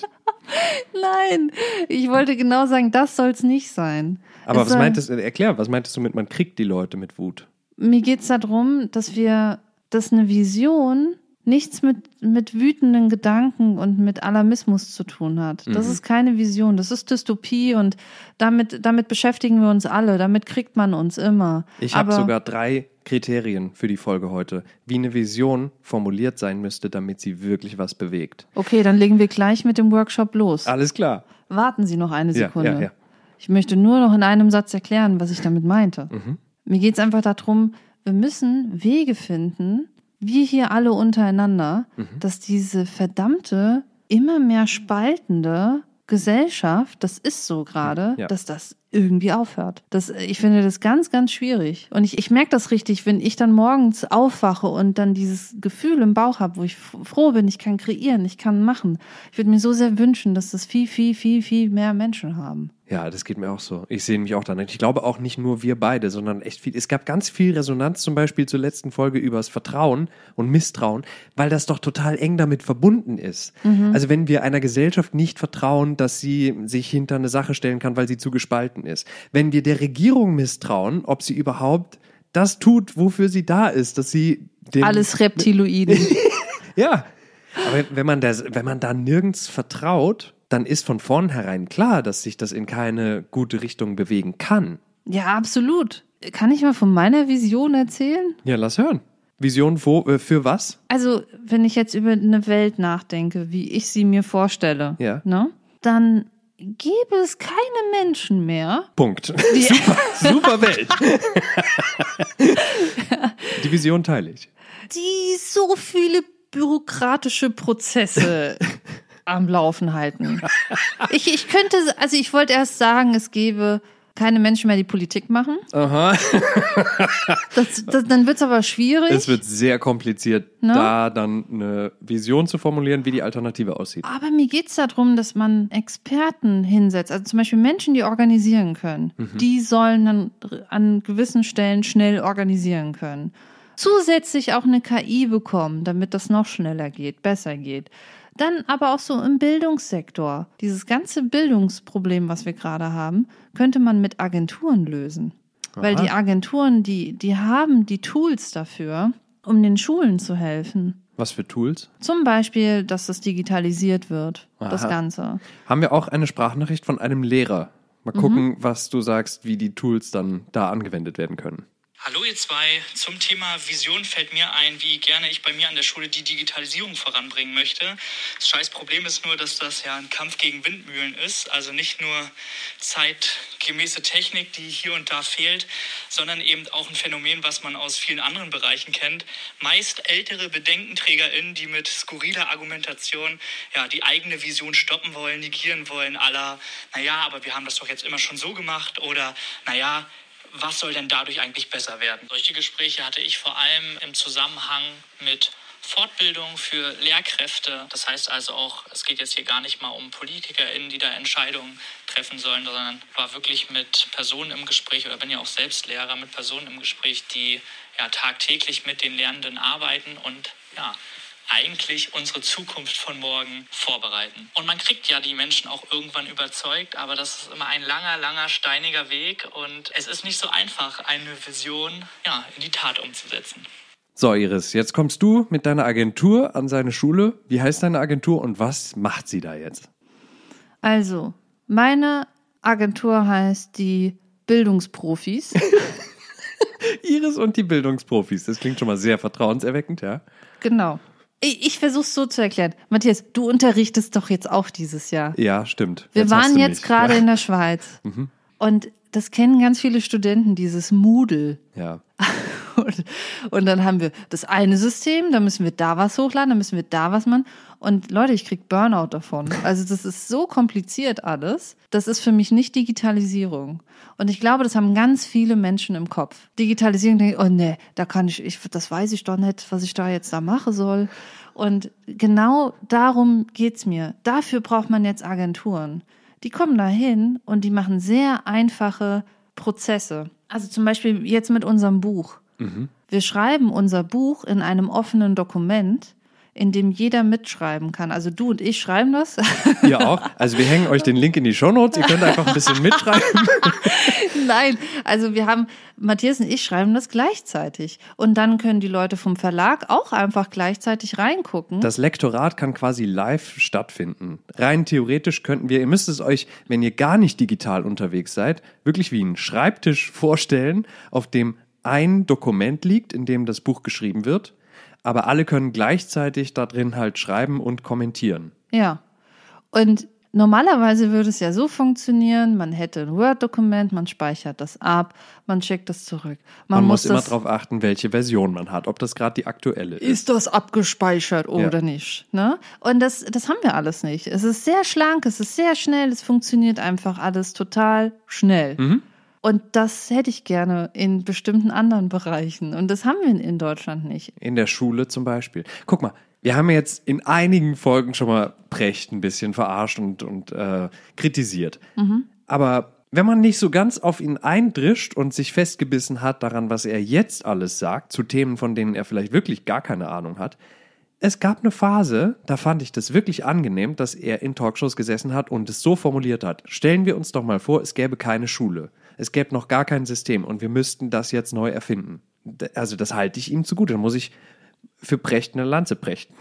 Nein, ich wollte genau sagen, das soll's nicht sein. Aber was meintest du mit, man kriegt die Leute mit Wut? Mir geht's darum, dass eine Vision nichts mit wütenden Gedanken und mit Alarmismus zu tun hat. Das ist keine Vision, das ist Dystopie und damit beschäftigen wir uns alle, damit kriegt man uns immer. Ich habe sogar 3 Kriterien für die Folge heute, wie eine Vision formuliert sein müsste, damit sie wirklich was bewegt. Okay, dann legen wir gleich mit dem Workshop los. Alles klar. Warten Sie noch eine Sekunde. Ja. Ich möchte nur noch in einem Satz erklären, was ich damit meinte. Mir geht's einfach darum, wir müssen Wege finden, wir hier alle untereinander, dass diese verdammte, immer mehr spaltende Gesellschaft, das ist so gerade, dass das irgendwie aufhört. Ich finde das ganz, ganz schwierig. Und ich merke das richtig, wenn ich dann morgens aufwache und dann dieses Gefühl im Bauch habe, wo ich froh bin, ich kann kreieren, ich kann machen. Ich würde mir so sehr wünschen, dass das viel, viel, viel, viel mehr Menschen haben. Ja, das geht mir auch so. Ich sehe mich auch daran. Ich glaube auch nicht nur wir beide, sondern echt viel. Es gab ganz viel Resonanz zum Beispiel zur letzten Folge über das Vertrauen und Misstrauen, weil das doch total eng damit verbunden ist. Also wenn wir einer Gesellschaft nicht vertrauen, dass sie sich hinter eine Sache stellen kann, weil sie zu gespalten ist. Wenn wir der Regierung misstrauen, ob sie überhaupt das tut, wofür sie da ist, dass sie alles Reptiloiden. Ja, aber wenn man da nirgends vertraut, dann ist von vornherein klar, dass sich das in keine gute Richtung bewegen kann. Ja, absolut. Kann ich mal von meiner Vision erzählen? Ja, lass hören. Vision für was? Also, wenn ich jetzt über eine Welt nachdenke, wie ich sie mir vorstelle, dann gäbe es keine Menschen mehr. Punkt. Super Welt. Die Vision teile ich. Die so viele bürokratische Prozesse am Laufen halten. Ich wollte erst sagen, es gäbe keine Menschen mehr, die Politik machen. Aha. Dann wird's aber schwierig. Es wird sehr kompliziert, da dann eine Vision zu formulieren, wie die Alternative aussieht. Aber mir geht's darum, dass man Experten hinsetzt, also zum Beispiel Menschen, die organisieren können. Die sollen dann an gewissen Stellen schnell organisieren können. Zusätzlich auch eine KI bekommen, damit das noch schneller geht, besser geht. Dann aber auch so im Bildungssektor. Dieses ganze Bildungsproblem, was wir gerade haben, könnte man mit Agenturen lösen. Aha. Weil die Agenturen, die haben die Tools dafür, um den Schulen zu helfen. Was für Tools? Zum Beispiel, dass das digitalisiert wird, das Ganze. Haben wir auch eine Sprachnachricht von einem Lehrer. Mal gucken, was du sagst, wie die Tools dann da angewendet werden können. Hallo ihr zwei, zum Thema Vision fällt mir ein, wie gerne ich bei mir an der Schule die Digitalisierung voranbringen möchte. Das scheiß Problem ist nur, dass das ja ein Kampf gegen Windmühlen ist, also nicht nur zeitgemäße Technik, die hier und da fehlt, sondern eben auch ein Phänomen, was man aus vielen anderen Bereichen kennt. Meist ältere BedenkenträgerInnen, die mit skurriler Argumentation ja die eigene Vision stoppen wollen, negieren wollen, à la, naja, aber wir haben das doch jetzt immer schon so gemacht oder, naja, was soll denn dadurch eigentlich besser werden? Solche Gespräche hatte ich vor allem im Zusammenhang mit Fortbildung für Lehrkräfte. Das heißt also auch, es geht jetzt hier gar nicht mal um PolitikerInnen, die da Entscheidungen treffen sollen, sondern war wirklich mit Personen im Gespräch oder bin ja auch selbst Lehrer, mit Personen im Gespräch, die ja tagtäglich mit den Lernenden arbeiten und ja, eigentlich unsere Zukunft von morgen vorbereiten. Und man kriegt ja die Menschen auch irgendwann überzeugt, aber das ist immer ein langer, langer, steiniger Weg und es ist nicht so einfach, eine Vision in die Tat umzusetzen. So, Iris, jetzt kommst du mit deiner Agentur an seine Schule. Wie heißt deine Agentur und was macht sie da jetzt? Also, meine Agentur heißt die Bildungsprofis. Iris und die Bildungsprofis. Das klingt schon mal sehr vertrauenserweckend, ja? Genau. Ich versuche es so zu erklären. Matthias, du unterrichtest doch jetzt auch dieses Jahr. Ja, stimmt. Wir waren jetzt gerade in der Schweiz. Und das kennen ganz viele Studenten, dieses Moodle. Ja. Und dann haben wir das eine System, dann müssen wir da was hochladen, dann müssen wir da was machen. Und Leute, ich krieg Burnout davon. Also das ist so kompliziert alles. Das ist für mich nicht Digitalisierung. Und ich glaube, das haben ganz viele Menschen im Kopf. Digitalisierung, denke ich, oh nee, da kann ich, das weiß ich doch nicht, was ich da jetzt da machen soll. Und genau darum geht's mir. Dafür braucht man jetzt Agenturen. Die kommen da hin und die machen sehr einfache Prozesse. Also zum Beispiel jetzt mit unserem Buch. Wir schreiben unser Buch in einem offenen Dokument, in dem jeder mitschreiben kann. Also du und ich schreiben das. Ihr auch? Also wir hängen euch den Link in die Shownotes. Ihr könnt einfach ein bisschen mitschreiben. Nein, also Matthias und ich schreiben das gleichzeitig. Und dann können die Leute vom Verlag auch einfach gleichzeitig reingucken. Das Lektorat kann quasi live stattfinden. Rein theoretisch könnten wir, ihr müsst es euch, wenn ihr gar nicht digital unterwegs seid, wirklich wie einen Schreibtisch vorstellen, auf dem ein Dokument liegt, in dem das Buch geschrieben wird. Aber alle können gleichzeitig da drin halt schreiben und kommentieren. Ja. Und normalerweise würde es ja so funktionieren, man hätte ein Word-Dokument, man speichert das ab, man schickt das zurück. Man muss immer darauf achten, welche Version man hat, ob das gerade die aktuelle ist. Ist das abgespeichert oder nicht? Ne? Und das haben wir alles nicht. Es ist sehr schlank, es ist sehr schnell, es funktioniert einfach alles total schnell. Und das hätte ich gerne in bestimmten anderen Bereichen. Und das haben wir in Deutschland nicht. In der Schule zum Beispiel. Guck mal, wir haben jetzt in einigen Folgen schon mal Precht ein bisschen verarscht und kritisiert. Aber wenn man nicht so ganz auf ihn eindrischt und sich festgebissen hat daran, was er jetzt alles sagt, zu Themen, von denen er vielleicht wirklich gar keine Ahnung hat, es gab eine Phase, da fand ich das wirklich angenehm, dass er in Talkshows gesessen hat und es so formuliert hat. Stellen wir uns doch mal vor, es gäbe keine Schule. Es gäbe noch gar kein System und wir müssten das jetzt neu erfinden. Also das halte ich ihm zugute. Da muss ich für Precht eine Lanze brechen.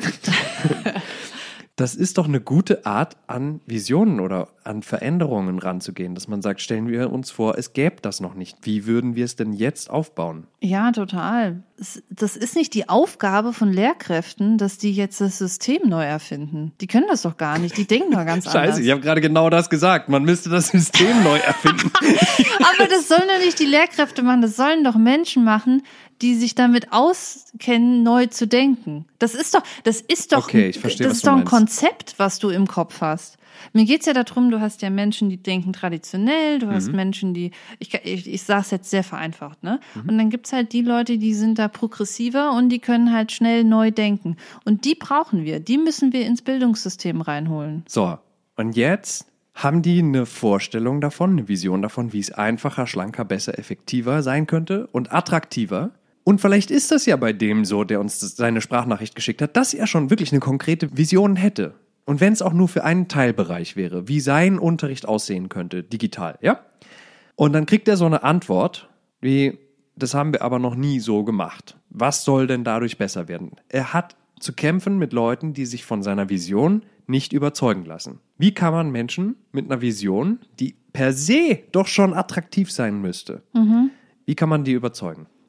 Das ist doch eine gute Art, an Visionen oder an Veränderungen ranzugehen, dass man sagt, stellen wir uns vor, es gäbe das noch nicht. Wie würden wir es denn jetzt aufbauen? Ja, total. Das ist nicht die Aufgabe von Lehrkräften, dass die jetzt das System neu erfinden. Die können das doch gar nicht. Die denken doch ganz anders. Scheiße, ich habe gerade genau das gesagt. Man müsste das System neu erfinden. Aber das sollen doch nicht die Lehrkräfte machen. Das sollen doch Menschen machen, die sich damit auskennen, neu zu denken. Das ist doch okay, ich verstehe, das ist doch ein Konzept, was du im Kopf hast. Mir geht's ja darum, du hast ja Menschen, die denken traditionell, du hast Menschen, die, ich sage es jetzt sehr vereinfacht, ne? Und dann gibt's halt die Leute, die sind da progressiver und die können halt schnell neu denken. Und die brauchen wir, die müssen wir ins Bildungssystem reinholen. So, und jetzt haben die eine Vorstellung davon, eine Vision davon, wie es einfacher, schlanker, besser, effektiver sein könnte und attraktiver. Und vielleicht ist das ja bei dem so, der uns seine Sprachnachricht geschickt hat, dass er schon wirklich eine konkrete Vision hätte. Und wenn es auch nur für einen Teilbereich wäre, wie sein Unterricht aussehen könnte, digital, ja? Und dann kriegt er so eine Antwort, wie, das haben wir aber noch nie so gemacht. Was soll denn dadurch besser werden? Er hat zu kämpfen mit Leuten, die sich von seiner Vision nicht überzeugen lassen. Wie kann man Menschen mit einer Vision, die per se doch schon attraktiv sein müsste, wie kann man die überzeugen?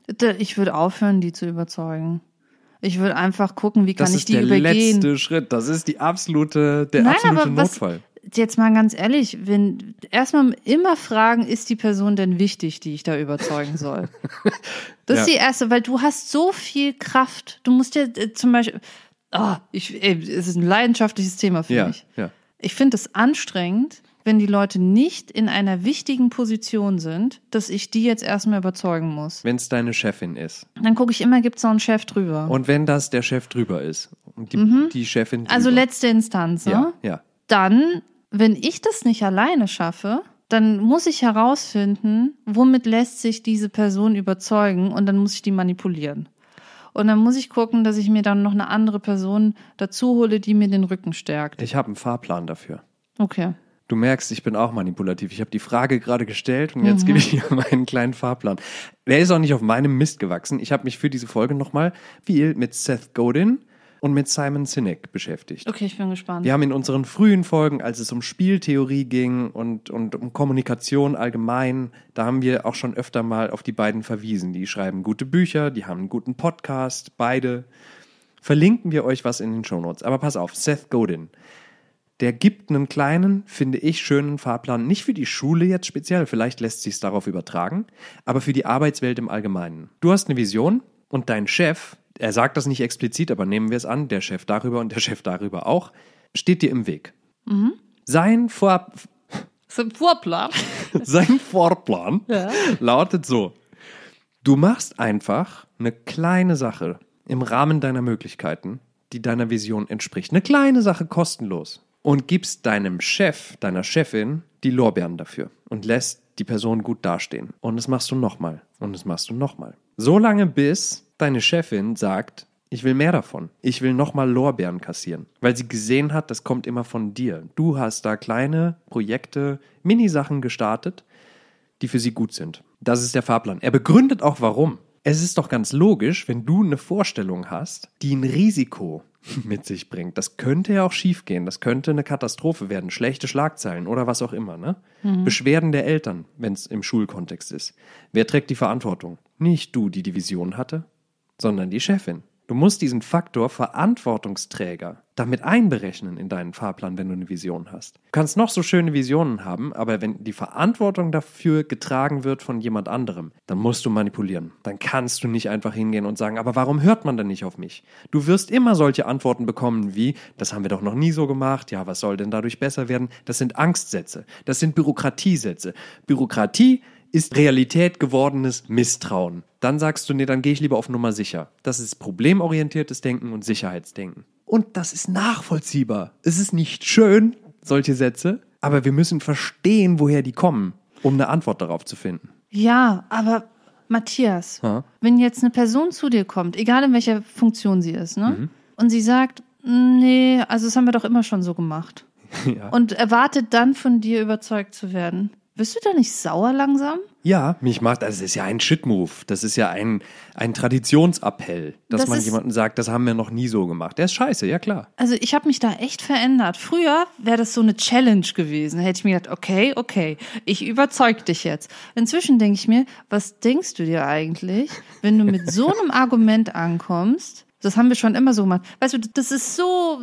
Ich würde aufhören, die zu überzeugen. Ich würde einfach gucken, wie kann ich die übergehen. Das ist der letzte Schritt. Das ist der absolute Notfall. Jetzt mal ganz ehrlich, wenn erstmal immer fragen, ist die Person denn wichtig, die ich da überzeugen soll? Das ist die erste, weil du hast so viel Kraft. Du musst ja zum Beispiel, es ist ein leidenschaftliches Thema für mich. Ja. Ich finde es anstrengend, wenn die Leute nicht in einer wichtigen Position sind, dass ich die jetzt erstmal überzeugen muss. Wenn es deine Chefin ist. Dann gucke ich immer, gibt es noch einen Chef drüber. Und wenn das der Chef drüber ist. Und die Chefin drüber. Also letzte Instanz, ne? Ja. Dann, wenn ich das nicht alleine schaffe, dann muss ich herausfinden, womit lässt sich diese Person überzeugen und dann muss ich die manipulieren. Und dann muss ich gucken, dass ich mir dann noch eine andere Person dazu hole, die mir den Rücken stärkt. Ich habe einen Fahrplan dafür. Okay. Du merkst, ich bin auch manipulativ. Ich habe die Frage gerade gestellt und jetzt gebe ich dir meinen kleinen Fahrplan. Der ist auch nicht auf meinem Mist gewachsen. Ich habe mich für diese Folge nochmal viel mit Seth Godin und mit Simon Sinek beschäftigt. Okay, ich bin gespannt. Wir haben in unseren frühen Folgen, als es um Spieltheorie ging und um Kommunikation allgemein, da haben wir auch schon öfter mal auf die beiden verwiesen. Die schreiben gute Bücher, die haben einen guten Podcast, beide. Verlinken wir euch was in den Shownotes. Aber pass auf, Seth Godin, der gibt einen kleinen, finde ich, schönen Fahrplan, nicht für die Schule jetzt speziell, vielleicht lässt sich es darauf übertragen, aber für die Arbeitswelt im Allgemeinen. Du hast eine Vision und dein Chef, er sagt das nicht explizit, aber nehmen wir es an, der Chef darüber und der Chef darüber auch, steht dir im Weg. Sein Vorplan lautet so: Du machst einfach eine kleine Sache im Rahmen deiner Möglichkeiten, die deiner Vision entspricht. Eine kleine Sache kostenlos. Und gibst deinem Chef, deiner Chefin die Lorbeeren dafür und lässt die Person gut dastehen. Und das machst du nochmal. Und das machst du nochmal. So lange, bis deine Chefin sagt, ich will mehr davon. Ich will nochmal Lorbeeren kassieren. Weil sie gesehen hat, das kommt immer von dir. Du hast da kleine Projekte, Minisachen gestartet, die für sie gut sind. Das ist der Fahrplan. Er begründet auch, warum. Es ist doch ganz logisch, wenn du eine Vorstellung hast, die ein Risiko mit sich bringt. Das könnte ja auch schief gehen. Das könnte eine Katastrophe werden. Schlechte Schlagzeilen oder was auch immer. Ne? Beschwerden der Eltern, wenn es im Schulkontext ist. Wer trägt die Verantwortung? Nicht du, die die Vision hatte, sondern die Chefin. Du musst diesen Faktor Verantwortungsträger damit einberechnen in deinen Fahrplan, wenn du eine Vision hast. Du kannst noch so schöne Visionen haben, aber wenn die Verantwortung dafür getragen wird von jemand anderem, dann musst du manipulieren. Dann kannst du nicht einfach hingehen und sagen, aber warum hört man denn nicht auf mich? Du wirst immer solche Antworten bekommen wie, das haben wir doch noch nie so gemacht, ja, was soll denn dadurch besser werden? Das sind Angstsätze, das sind Bürokratiesätze. Bürokratie ist Realität gewordenes Misstrauen. Dann sagst du, nee, dann gehe ich lieber auf Nummer sicher. Das ist problemorientiertes Denken und Sicherheitsdenken. Und das ist nachvollziehbar. Es ist nicht schön, solche Sätze, aber wir müssen verstehen, woher die kommen, um eine Antwort darauf zu finden. Ja, aber Matthias, wenn jetzt eine Person zu dir kommt, egal in welcher Funktion sie ist, ne? Und sie sagt, nee, also das haben wir doch immer schon so gemacht. Ja. Und erwartet dann von dir überzeugt zu werden. Bist du da nicht sauer langsam? Ja, mich macht, also das ist ja ein Shit-Move. Das ist ja ein Traditionsappell, dass man jemandem sagt, das haben wir noch nie so gemacht. Der ist scheiße, ja klar. Also ich habe mich da echt verändert. Früher wäre das so eine Challenge gewesen. Da hätte ich mir gedacht, okay, ich überzeug dich jetzt. Inzwischen denke ich mir, was denkst du dir eigentlich, wenn du mit so einem Argument ankommst? Das haben wir schon immer so gemacht. Weißt du, das ist so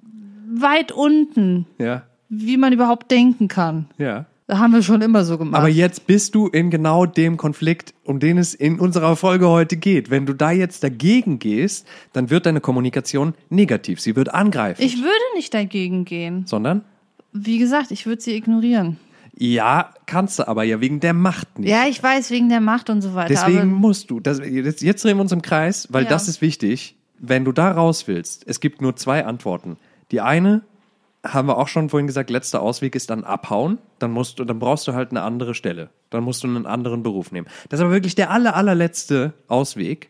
weit unten, wie man überhaupt denken kann. Ja. Da haben wir schon immer so gemacht. Aber jetzt bist du in genau dem Konflikt, um den es in unserer Folge heute geht. Wenn du da jetzt dagegen gehst, dann wird deine Kommunikation negativ. Sie wird angreifen. Ich würde nicht dagegen gehen. Sondern? Wie gesagt, ich würde sie ignorieren. Ja, kannst du aber ja wegen der Macht nicht. Ja, ich weiß, wegen der Macht und so weiter. Deswegen musst du. Jetzt drehen wir uns im Kreis, weil das ist wichtig. Wenn du da raus willst, es gibt nur 2 Antworten. Die eine, haben wir auch schon vorhin gesagt, letzter Ausweg ist dann abhauen. Dann brauchst du halt eine andere Stelle. Dann musst du einen anderen Beruf nehmen. Das ist aber wirklich der allerletzte Ausweg,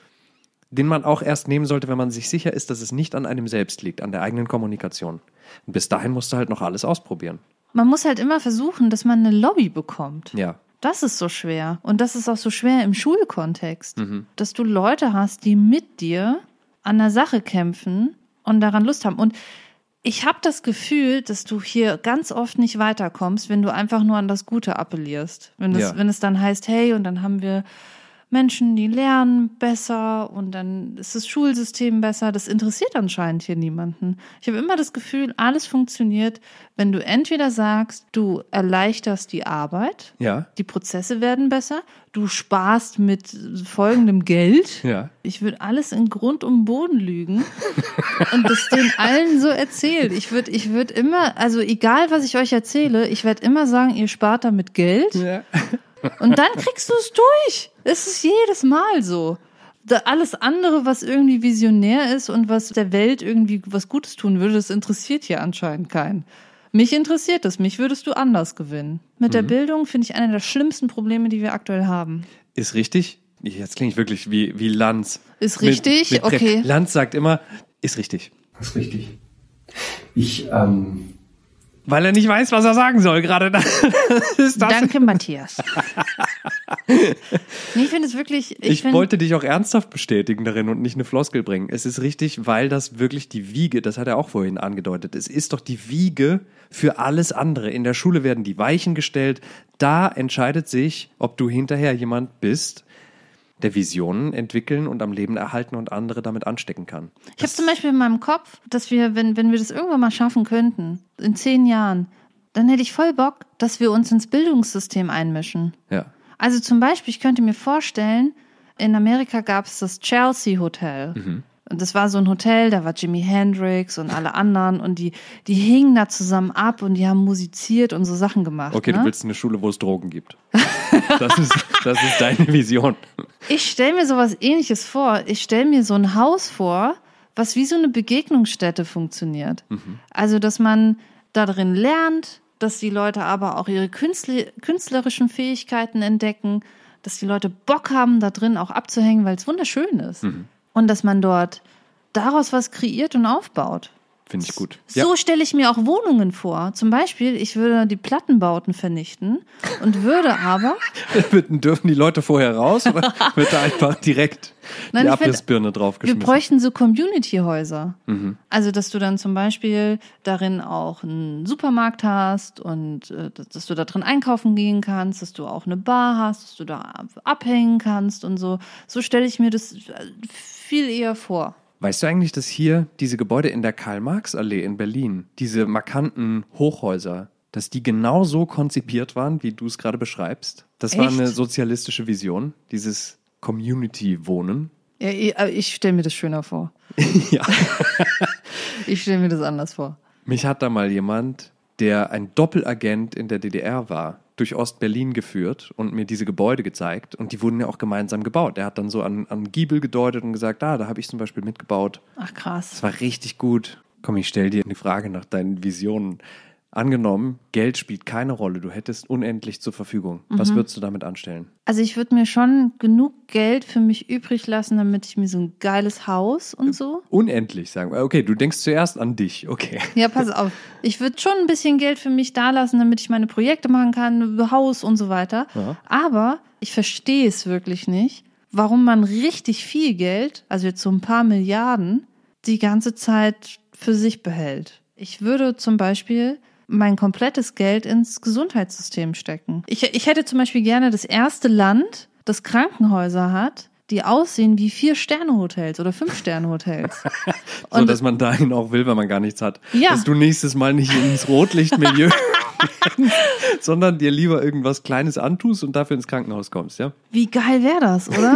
den man auch erst nehmen sollte, wenn man sich sicher ist, dass es nicht an einem selbst liegt, an der eigenen Kommunikation. Und bis dahin musst du halt noch alles ausprobieren. Man muss halt immer versuchen, dass man eine Lobby bekommt. Ja. Das ist so schwer. Und das ist auch so schwer im Schulkontext. Dass du Leute hast, die mit dir an der Sache kämpfen und daran Lust haben. Und ich habe das Gefühl, dass du hier ganz oft nicht weiterkommst, wenn du einfach nur an das Gute appellierst. Wenn es dann heißt, hey, und dann haben wir Menschen, die lernen besser und dann ist das Schulsystem besser. Das interessiert anscheinend hier niemanden. Ich habe immer das Gefühl, alles funktioniert, wenn du entweder sagst, du erleichterst die Arbeit, Ja. die Prozesse werden besser, du sparst mit folgendem Geld. Ja. Ich würde alles in Grund und Boden lügen und das den allen so erzählen. Ich würd immer, also egal was ich euch erzähle, ich werde immer sagen, ihr spart damit Geld. Ja. Und dann kriegst du es durch. Es ist jedes Mal so. Alles andere, was irgendwie visionär ist und was der Welt irgendwie was Gutes tun würde, das interessiert hier anscheinend keinen. Mich interessiert das. Mich würdest du anders gewinnen. Mit der Bildung finde ich einer der schlimmsten Probleme, die wir aktuell haben. Ist richtig? Jetzt klinge ich wirklich wie Lanz. Ist richtig? Okay. Lanz sagt immer, ist richtig. Das ist richtig. Ich, Weil er nicht weiß, was er sagen soll gerade. Ist das. Danke, Matthias. Nee, ich finde es wirklich... Ich wollte dich auch ernsthaft bestätigen darin und nicht eine Floskel bringen. Es ist richtig, weil das wirklich die Wiege, das hat er auch vorhin angedeutet, es ist doch die Wiege für alles andere. In der Schule werden die Weichen gestellt. Da entscheidet sich, ob du hinterher jemand bist, der Visionen entwickeln und am Leben erhalten und andere damit anstecken kann. Ich habe zum Beispiel in meinem Kopf, dass wir, wenn wir das irgendwann mal schaffen könnten, in 10 Jahren, dann hätte ich voll Bock, dass wir uns ins Bildungssystem einmischen. Ja. Also zum Beispiel, ich könnte mir vorstellen, in Amerika gab es das Chelsea Hotel. Und das war so ein Hotel, da war Jimi Hendrix und alle anderen und die hingen da zusammen ab und die haben musiziert und so Sachen gemacht. Okay, ne? du willst eine Schule, wo es Drogen gibt. Das ist deine Vision. Ich stelle mir sowas Ähnliches vor. Ich stelle mir so ein Haus vor, was wie so eine Begegnungsstätte funktioniert. Also, dass man da drin lernt, dass die Leute aber auch ihre künstlerischen Fähigkeiten entdecken, dass die Leute Bock haben, da drin auch abzuhängen, weil es wunderschön ist. Und dass man dort daraus was kreiert und aufbaut. Finde ich gut. So stelle ich mir auch Wohnungen vor. Zum Beispiel, ich würde die Plattenbauten vernichten und würde aber... Dürfen die Leute vorher raus oder wird da einfach direkt die Abrissbirne Wir draufgeschmissen? bräuchten so Community-Häuser. Also, dass du dann zum Beispiel darin auch einen Supermarkt hast und dass du da drin einkaufen gehen kannst, dass du auch eine Bar hast, dass du da abhängen kannst und so. So stelle ich mir das viel eher vor. Weißt du eigentlich, dass hier diese Gebäude in der Karl-Marx-Allee in Berlin, diese markanten Hochhäuser, dass die genau so konzipiert waren, wie du es gerade beschreibst? Das war Echt? eine sozialistische Vision, dieses Community-Wohnen. Ja, ich stelle mir das schöner vor. Ja. Ich stelle mir das anders vor. Mich hat da mal jemand, der ein Doppelagent in der DDR war, durch Ostberlin geführt und mir diese Gebäude gezeigt. Und die wurden ja auch gemeinsam gebaut. Er hat dann so an Giebel gedeutet und gesagt, da habe ich zum Beispiel mitgebaut. Ach krass. Das war richtig gut. Komm, ich stell dir eine Frage nach deinen Visionen. Angenommen, Geld spielt keine Rolle, du hättest unendlich zur Verfügung. Was würdest du damit anstellen? Also ich würde mir schon genug Geld für mich übrig lassen, damit ich mir so ein geiles Haus und so. Unendlich, sagen wir. Okay, du denkst zuerst an dich, okay. Ja, pass auf. Ich würde schon ein bisschen Geld für mich da lassen, damit ich meine Projekte machen kann, Haus und so weiter. Ja. Aber ich verstehe es wirklich nicht, warum man richtig viel Geld, also jetzt so ein paar Milliarden, die ganze Zeit für sich behält. Ich würde zum Beispiel mein komplettes Geld ins Gesundheitssystem stecken. Ich hätte zum Beispiel gerne das erste Land, das Krankenhäuser hat, die aussehen wie 4-Sterne-Hotels oder 5-Sterne-Hotels. So, dass man dahin auch will, wenn man gar nichts hat. Ja. Dass du nächstes Mal nicht ins Rotlichtmilieu, sondern dir lieber irgendwas Kleines antust und dafür ins Krankenhaus kommst, ja? Wie geil wäre das, oder?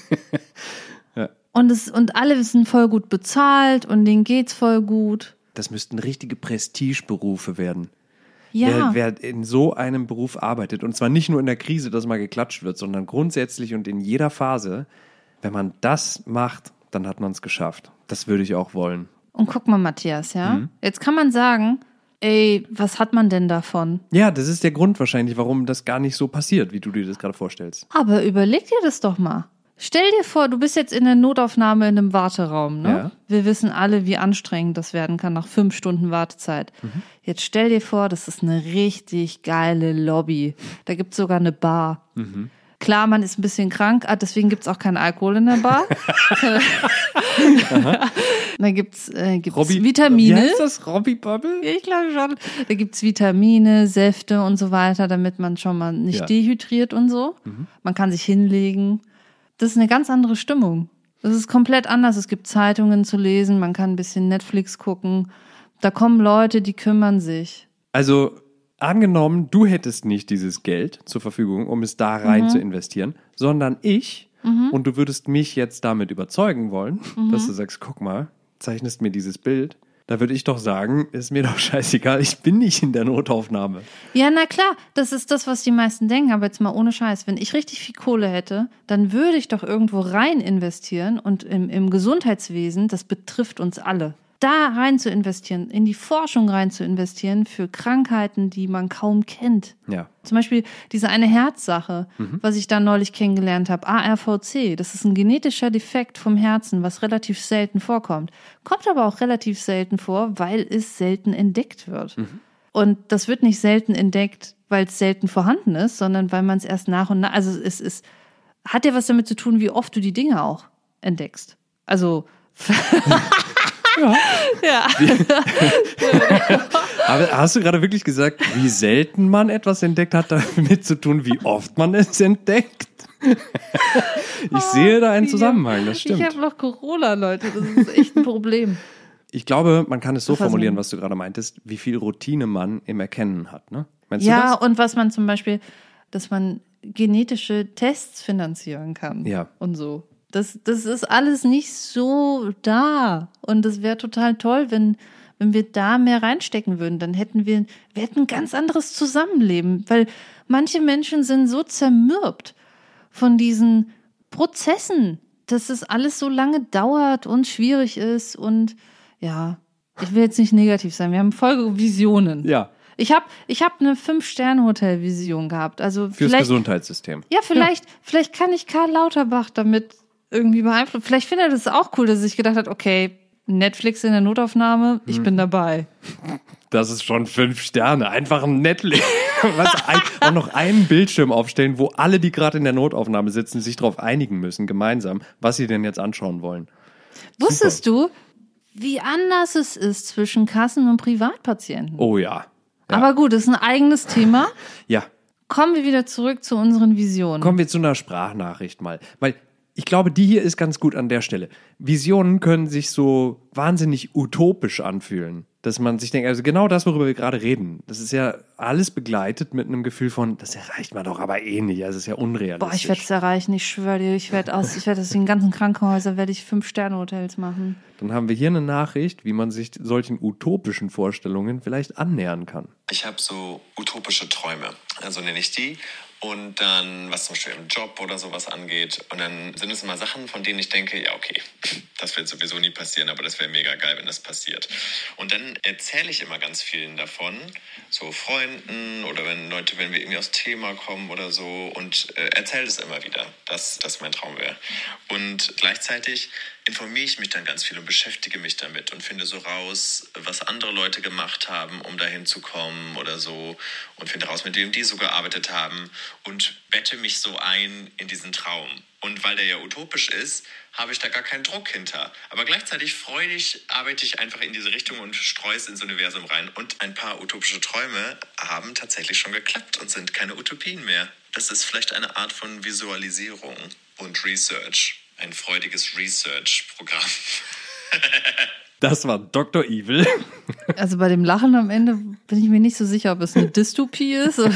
Ja. Und alle sind voll gut bezahlt und denen geht's voll gut. Das müssten richtige Prestigeberufe werden. Ja. Wer in so einem Beruf arbeitet, und zwar nicht nur in der Krise, dass mal geklatscht wird, sondern grundsätzlich und in jeder Phase, wenn man das macht, dann hat man es geschafft. Das würde ich auch wollen. Und guck mal, Matthias, ja? Jetzt kann man sagen, ey, was hat man denn davon? Ja, das ist der Grund wahrscheinlich, warum das gar nicht so passiert, wie du dir das gerade vorstellst. Aber überleg dir das doch mal. Stell dir vor, du bist jetzt in der Notaufnahme in einem Warteraum, ne? Ja. Wir wissen alle, wie anstrengend das werden kann nach 5 Stunden Wartezeit. Jetzt stell dir vor, das ist eine richtig geile Lobby. Da gibt's sogar eine Bar. Klar, man ist ein bisschen krank, deswegen gibt's auch keinen Alkohol in der Bar. Da gibt's Vitamine. Wie heißt das? Robbie Bubble? Ich glaube schon. Da gibt's Vitamine, Säfte und so weiter, damit man schon mal nicht dehydriert und so. Man kann sich hinlegen. das ist eine ganz andere Stimmung. Das ist komplett anders. Es gibt Zeitungen zu lesen, man kann ein bisschen Netflix gucken. Da kommen Leute, die kümmern sich. Also angenommen, du hättest nicht dieses Geld zur Verfügung, um es da rein zu investieren, sondern ich, und du würdest mich jetzt damit überzeugen wollen, dass du sagst, guck mal, zeichnest mir dieses Bild. Da würde ich doch sagen, ist mir doch scheißegal, ich bin nicht in der Notaufnahme. Ja, na klar, das ist das, was die meisten denken, aber jetzt mal ohne Scheiß. Wenn ich richtig viel Kohle hätte, dann würde ich doch irgendwo rein investieren und im Gesundheitswesen, das betrifft uns alle. Da rein zu investieren, in die Forschung rein zu investieren für Krankheiten, die man kaum kennt. Ja. Zum Beispiel diese eine Herzsache, was ich da neulich kennengelernt habe, ARVC, das ist ein genetischer Defekt vom Herzen, was relativ selten vorkommt. Kommt aber auch relativ selten vor, weil es selten entdeckt wird. Und das wird nicht selten entdeckt, weil es selten vorhanden ist, sondern weil man es erst nach und nach, also es hat ja was damit zu tun, wie oft du die Dinge auch entdeckst. Also ja. Aber hast du gerade wirklich gesagt, wie selten man etwas entdeckt hat, damit zu tun, wie oft man es entdeckt? Ich sehe da einen Zusammenhang, das stimmt. Ich habe noch Corona, Leute, das ist echt ein Problem. Ich glaube, man kann es so formulieren, was du gerade meintest, wie viel Routine man im Erkennen hat, ne? Meinst du das? Und was man zum Beispiel, dass man genetische Tests finanzieren kann. Ja. Und so. Das ist alles nicht so da. Und es wäre total toll, wenn wir da mehr reinstecken würden. Dann hätten wir ein ganz anderes Zusammenleben. Weil manche Menschen sind so zermürbt von diesen Prozessen, dass es alles so lange dauert und schwierig ist. Und ja, ich will jetzt nicht negativ sein. Wir haben Folge Visionen. Ja. Ich hab eine 5-Sterne-Hotel-Vision gehabt. Also Fürs Gesundheitssystem. Ja, vielleicht kann ich Karl Lauterbach damit irgendwie beeinflussen. Vielleicht findet er das auch cool, dass er sich gedacht hat, okay, Netflix in der Notaufnahme, ich bin dabei. Das ist schon 5 Sterne. Einfach ein Netflix. Auch noch einen Bildschirm aufstellen, wo alle, die gerade in der Notaufnahme sitzen, sich darauf einigen müssen, gemeinsam, was sie denn jetzt anschauen wollen. Wusstest du, wie anders es ist zwischen Kassen- und Privatpatienten? Oh ja. Aber gut, das ist ein eigenes Thema. Ja. Kommen wir wieder zurück zu unseren Visionen. Kommen wir zu einer Sprachnachricht mal. Weil ich glaube, die hier ist ganz gut an der Stelle. Visionen können sich so wahnsinnig utopisch anfühlen. Dass man sich denkt, also genau das, worüber wir gerade reden, das ist ja alles begleitet mit einem Gefühl von, das erreicht man doch aber eh nicht, also es ist ja unrealistisch. Boah, ich werde es erreichen, ich schwöre dir, ich werde aus den ganzen Krankenhäusern werde ich 5-Sterne-Hotels machen. Dann haben wir hier eine Nachricht, wie man sich solchen utopischen Vorstellungen vielleicht annähern kann. Ich habe so utopische Träume, also nenne ich die. Und dann, was zum Beispiel im Job oder sowas angeht. Und dann sind es immer Sachen, von denen ich denke, ja okay, das wird sowieso nie passieren, aber das wäre mega geil, wenn das passiert. Und dann erzähle ich immer ganz vielen davon, so Freunden oder wenn wir irgendwie aufs Thema kommen oder so und erzähle es immer wieder, dass das mein Traum wäre. Und gleichzeitig informiere ich mich dann ganz viel und beschäftige mich damit und finde so raus, was andere Leute gemacht haben, um dahin zu kommen oder so und finde raus, mit wem die so gearbeitet haben und bette mich so ein in diesen Traum. Und weil der ja utopisch ist, habe ich da gar keinen Druck hinter. Aber gleichzeitig freudig arbeite ich einfach in diese Richtung und streue es ins Universum rein. Und ein paar utopische Träume haben tatsächlich schon geklappt und sind keine Utopien mehr. Das ist vielleicht eine Art von Visualisierung und Research. Ein freudiges Research-Programm. Das war Dr. Evil. Also bei dem Lachen am Ende bin ich mir nicht so sicher, ob es eine Dystopie ist. Oder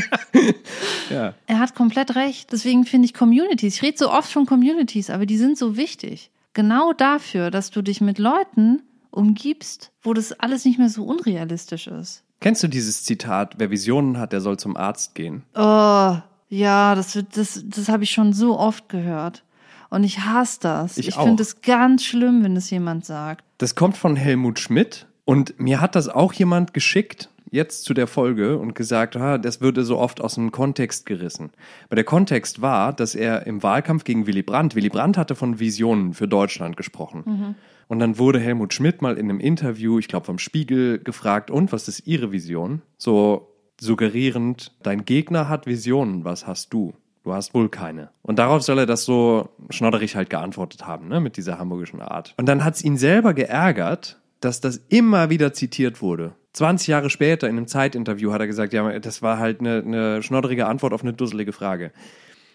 Ja. Er hat komplett recht. Deswegen finde ich Communities, ich rede so oft von Communities, aber die sind so wichtig. Genau dafür, dass du dich mit Leuten umgibst, wo das alles nicht mehr so unrealistisch ist. Kennst du dieses Zitat, wer Visionen hat, der soll zum Arzt gehen? Oh, ja, das habe ich schon so oft gehört. Und ich hasse das. Ich finde es ganz schlimm, wenn das jemand sagt. Das kommt von Helmut Schmidt und mir hat das auch jemand geschickt, jetzt zu der Folge und gesagt, das würde so oft aus dem Kontext gerissen. Aber der Kontext war, dass er im Wahlkampf gegen Willy Brandt hatte von Visionen für Deutschland gesprochen. Und dann wurde Helmut Schmidt mal in einem Interview, ich glaube vom Spiegel, gefragt, und was ist Ihre Vision? So suggerierend, dein Gegner hat Visionen, was hast du? Du hast wohl keine. Und darauf soll er das so schnodderig halt geantwortet haben, ne, mit dieser hamburgischen Art. Und dann hat es ihn selber geärgert, dass das immer wieder zitiert wurde. 20 Jahre später in einem Zeitinterview hat er gesagt, ja, das war halt eine schnodderige Antwort auf eine dusselige Frage.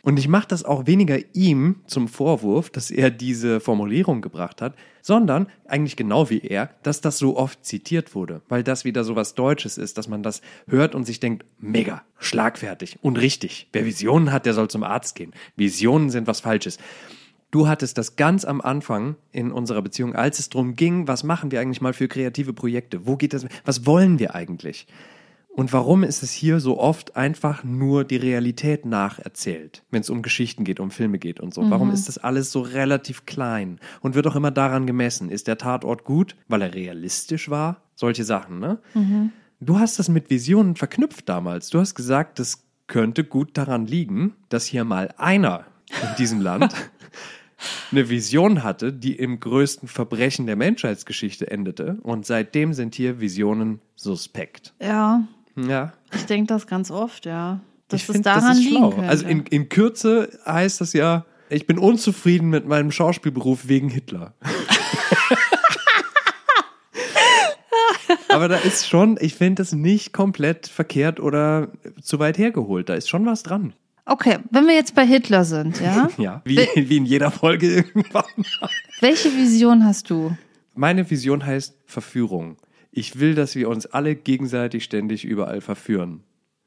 Und ich mache das auch weniger ihm zum Vorwurf, dass er diese Formulierung gebracht hat, sondern eigentlich genau wie er, dass das so oft zitiert wurde. Weil das wieder so was Deutsches ist, dass man das hört und sich denkt, mega, schlagfertig und richtig. Wer Visionen hat, der soll zum Arzt gehen. Visionen sind was Falsches. Du hattest das ganz am Anfang in unserer Beziehung, als es darum ging, was machen wir eigentlich mal für kreative Projekte? Wo geht das? Was wollen wir eigentlich? Und warum ist es hier so oft einfach nur die Realität nacherzählt, wenn es um Geschichten geht, um Filme geht und so? Warum ist das alles so relativ klein und wird auch immer daran gemessen? Ist der Tatort gut, weil er realistisch war? Solche Sachen, ne? Du hast das mit Visionen verknüpft damals. Du hast gesagt, das könnte gut daran liegen, dass hier mal einer in diesem Land eine Vision hatte, die im größten Verbrechen der Menschheitsgeschichte endete. Und seitdem sind hier Visionen suspekt. Ja. Ja. Ich denke das ganz oft, ja. Dass Ich es finde, daran das ist liegen schlau. könnte. Also in Kürze heißt das ja, ich bin unzufrieden mit meinem Schauspielberuf wegen Hitler. Aber da ist schon, ich finde das nicht komplett verkehrt oder zu weit hergeholt. Da ist schon was dran. Okay, wenn wir jetzt bei Hitler sind, ja? Ja, wie in jeder Folge irgendwann. Welche Vision hast du? Meine Vision heißt Verführung. Ich will, dass wir uns alle gegenseitig ständig überall verführen.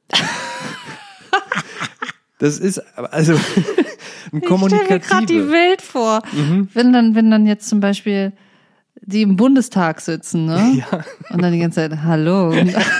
Das ist also ein kommunikativer. Ich stelle mir gerade die Welt vor. Wenn dann jetzt zum Beispiel die im Bundestag sitzen, ne? Ja. Und dann die ganze Zeit, hallo.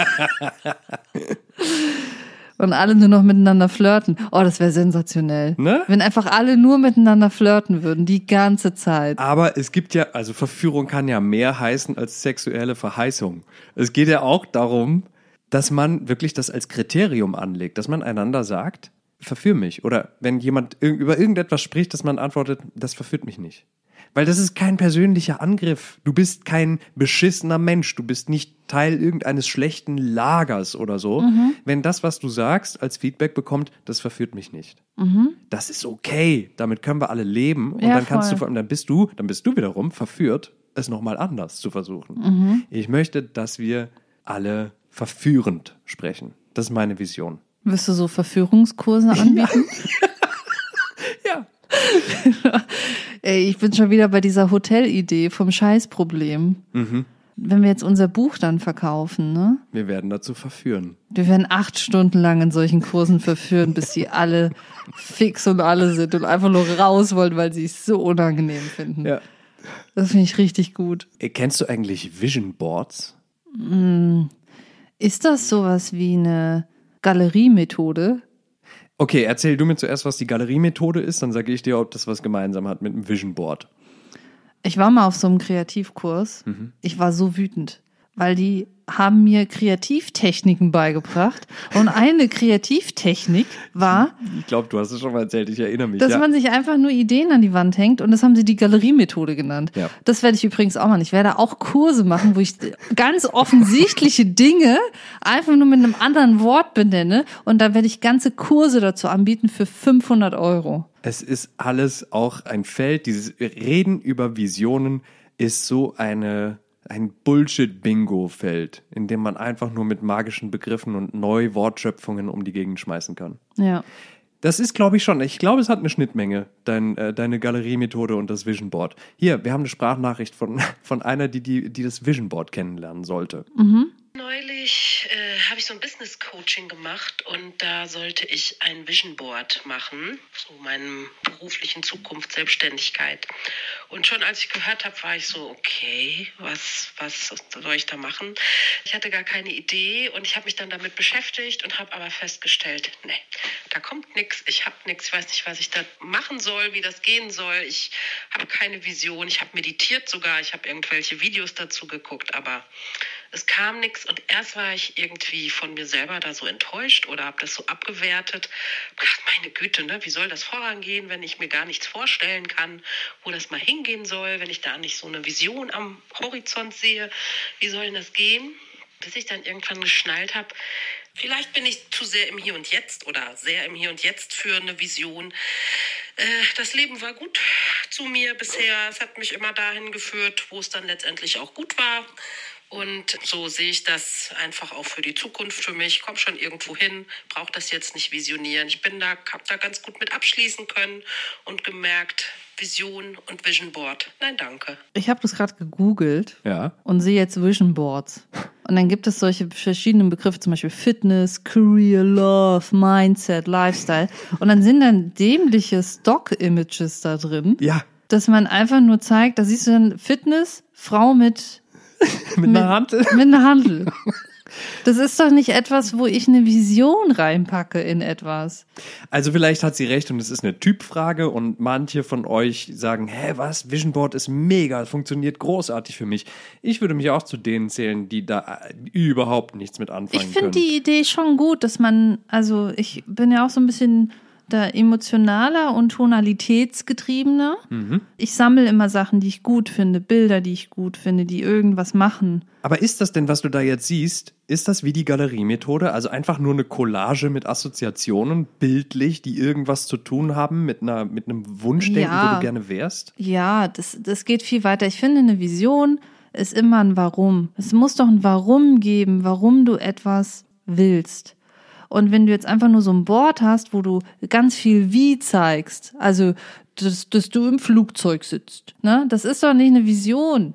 Und alle nur noch miteinander flirten. Oh, das wäre sensationell. Ne? Wenn einfach alle nur miteinander flirten würden, die ganze Zeit. Aber es gibt ja, also Verführung kann ja mehr heißen als sexuelle Verheißung. Es geht ja auch darum, dass man wirklich das als Kriterium anlegt, dass man einander sagt, verführ mich. Oder wenn jemand über irgendetwas spricht, dass man antwortet, das verführt mich nicht. Weil das ist kein persönlicher Angriff. Du bist kein beschissener Mensch. Du bist nicht Teil irgendeines schlechten Lagers oder so. Wenn das, was du sagst, als Feedback bekommt, das verführt mich nicht. Das ist okay. Damit können wir alle leben. Und Ja, dann bist du wiederum verführt, es nochmal anders zu versuchen. Ich möchte, dass wir alle verführend sprechen. Das ist meine Vision. Wirst du so Verführungskurse anbieten? Ja. Ey, ich bin schon wieder bei dieser Hotelidee vom Scheißproblem. Wenn wir jetzt unser Buch dann verkaufen, ne? Wir werden dazu verführen. Wir werden 8 Stunden lang in solchen Kursen verführen, bis die alle fix und alle sind und einfach nur raus wollen, weil sie es so unangenehm finden. Ja. Das finde ich richtig gut. Kennst du eigentlich Vision Boards? Ist das sowas wie eine Galeriemethode? Okay, erzähl du mir zuerst, was die Galeriemethode ist, dann sage ich dir, ob das was gemeinsam hat mit einem Vision Board. Ich war mal auf so einem Kreativkurs. Ich war so wütend, weil die haben mir Kreativtechniken beigebracht. Und eine Kreativtechnik war, Ich glaube, du hast es schon mal erzählt, ich erinnere mich. dass man sich einfach nur Ideen an die Wand hängt, und das haben sie die Galeriemethode genannt. Ja. Das werde ich übrigens auch machen. Ich werde auch Kurse machen, wo ich ganz offensichtliche Dinge einfach nur mit einem anderen Wort benenne, und da werde ich ganze Kurse dazu anbieten für 500 €. Es ist alles auch ein Feld, dieses Reden über Visionen ist so ein Bullshit-Bingo-Feld, in dem man einfach nur mit magischen Begriffen und neue Wortschöpfungen um die Gegend schmeißen kann. Ja. Das ist, glaube ich, schon. Ich glaube, es hat eine Schnittmenge, deine Galeriemethode und das Vision Board. Hier, wir haben eine Sprachnachricht von einer, die das Vision Board kennenlernen sollte. Neulich habe ich so ein Business-Coaching gemacht und da sollte ich ein Vision Board machen, so meinem beruflichen Zukunft, Selbstständigkeit. Und schon als ich gehört habe, war ich so, okay, was soll ich da machen? Ich hatte gar keine Idee und ich habe mich dann damit beschäftigt und habe aber festgestellt, nee, da kommt nichts, ich habe nichts, ich weiß nicht, was ich da machen soll, wie das gehen soll. Ich habe keine Vision, ich habe meditiert sogar, ich habe irgendwelche Videos dazu geguckt, aber es kam nichts, und erst war ich irgendwie von mir selber da so enttäuscht oder habe das so abgewertet. Ach, meine Güte, ne? Wie soll das vorangehen, wenn ich mir gar nichts vorstellen kann, wo das mal hingehen soll, wenn ich da nicht so eine Vision am Horizont sehe? Wie soll denn das gehen? Bis ich dann irgendwann geschnallt habe, vielleicht bin ich zu sehr im Hier und Jetzt oder sehr im Hier und Jetzt für eine Vision. Das Leben war gut zu mir bisher. Es hat mich immer dahin geführt, wo es dann letztendlich auch gut war. Und so sehe ich das einfach auch für die Zukunft für mich. Komm schon irgendwo hin, brauche das jetzt nicht visionieren. Ich habe da ganz gut mit abschließen können und gemerkt, Vision und Vision Board. Nein, danke. Ich habe das gerade gegoogelt Ja. und sehe jetzt Vision Boards. Und dann gibt es solche verschiedenen Begriffe, zum Beispiel Fitness, Career, Love, Mindset, Lifestyle. Und dann sind dann dämliche Stock-Images da drin, Ja. dass man einfach nur zeigt, da siehst du dann Fitness, Frau mit Mit einer Hantel. Mit einer Handel. Das ist doch nicht etwas, wo ich eine Vision reinpacke in etwas. Also vielleicht hat sie recht und es ist eine Typfrage und manche von euch sagen, hä, was? Vision Board ist mega, funktioniert großartig für mich. Ich würde mich auch zu denen zählen, die da überhaupt nichts mit anfangen Ich können. finde die Idee schon gut, dass man, also ich bin ja auch so ein bisschen da emotionaler und tonalitätsgetriebener. Ich sammle immer Sachen, die ich gut finde, Bilder, die ich gut finde, die irgendwas machen. Aber ist das denn, was du da jetzt siehst, ist das wie die Galeriemethode? Also einfach nur eine Collage mit Assoziationen, bildlich, die irgendwas zu tun haben mit einem Wunschdenken, Ja. wo du gerne wärst? Ja, das geht viel weiter. Ich finde, eine Vision ist immer ein Warum. Es muss doch ein Warum geben, warum du etwas willst. Und wenn du jetzt einfach nur so ein Board hast, wo du ganz viel Wie zeigst, also dass du im Flugzeug sitzt, ne? Das ist doch nicht eine Vision.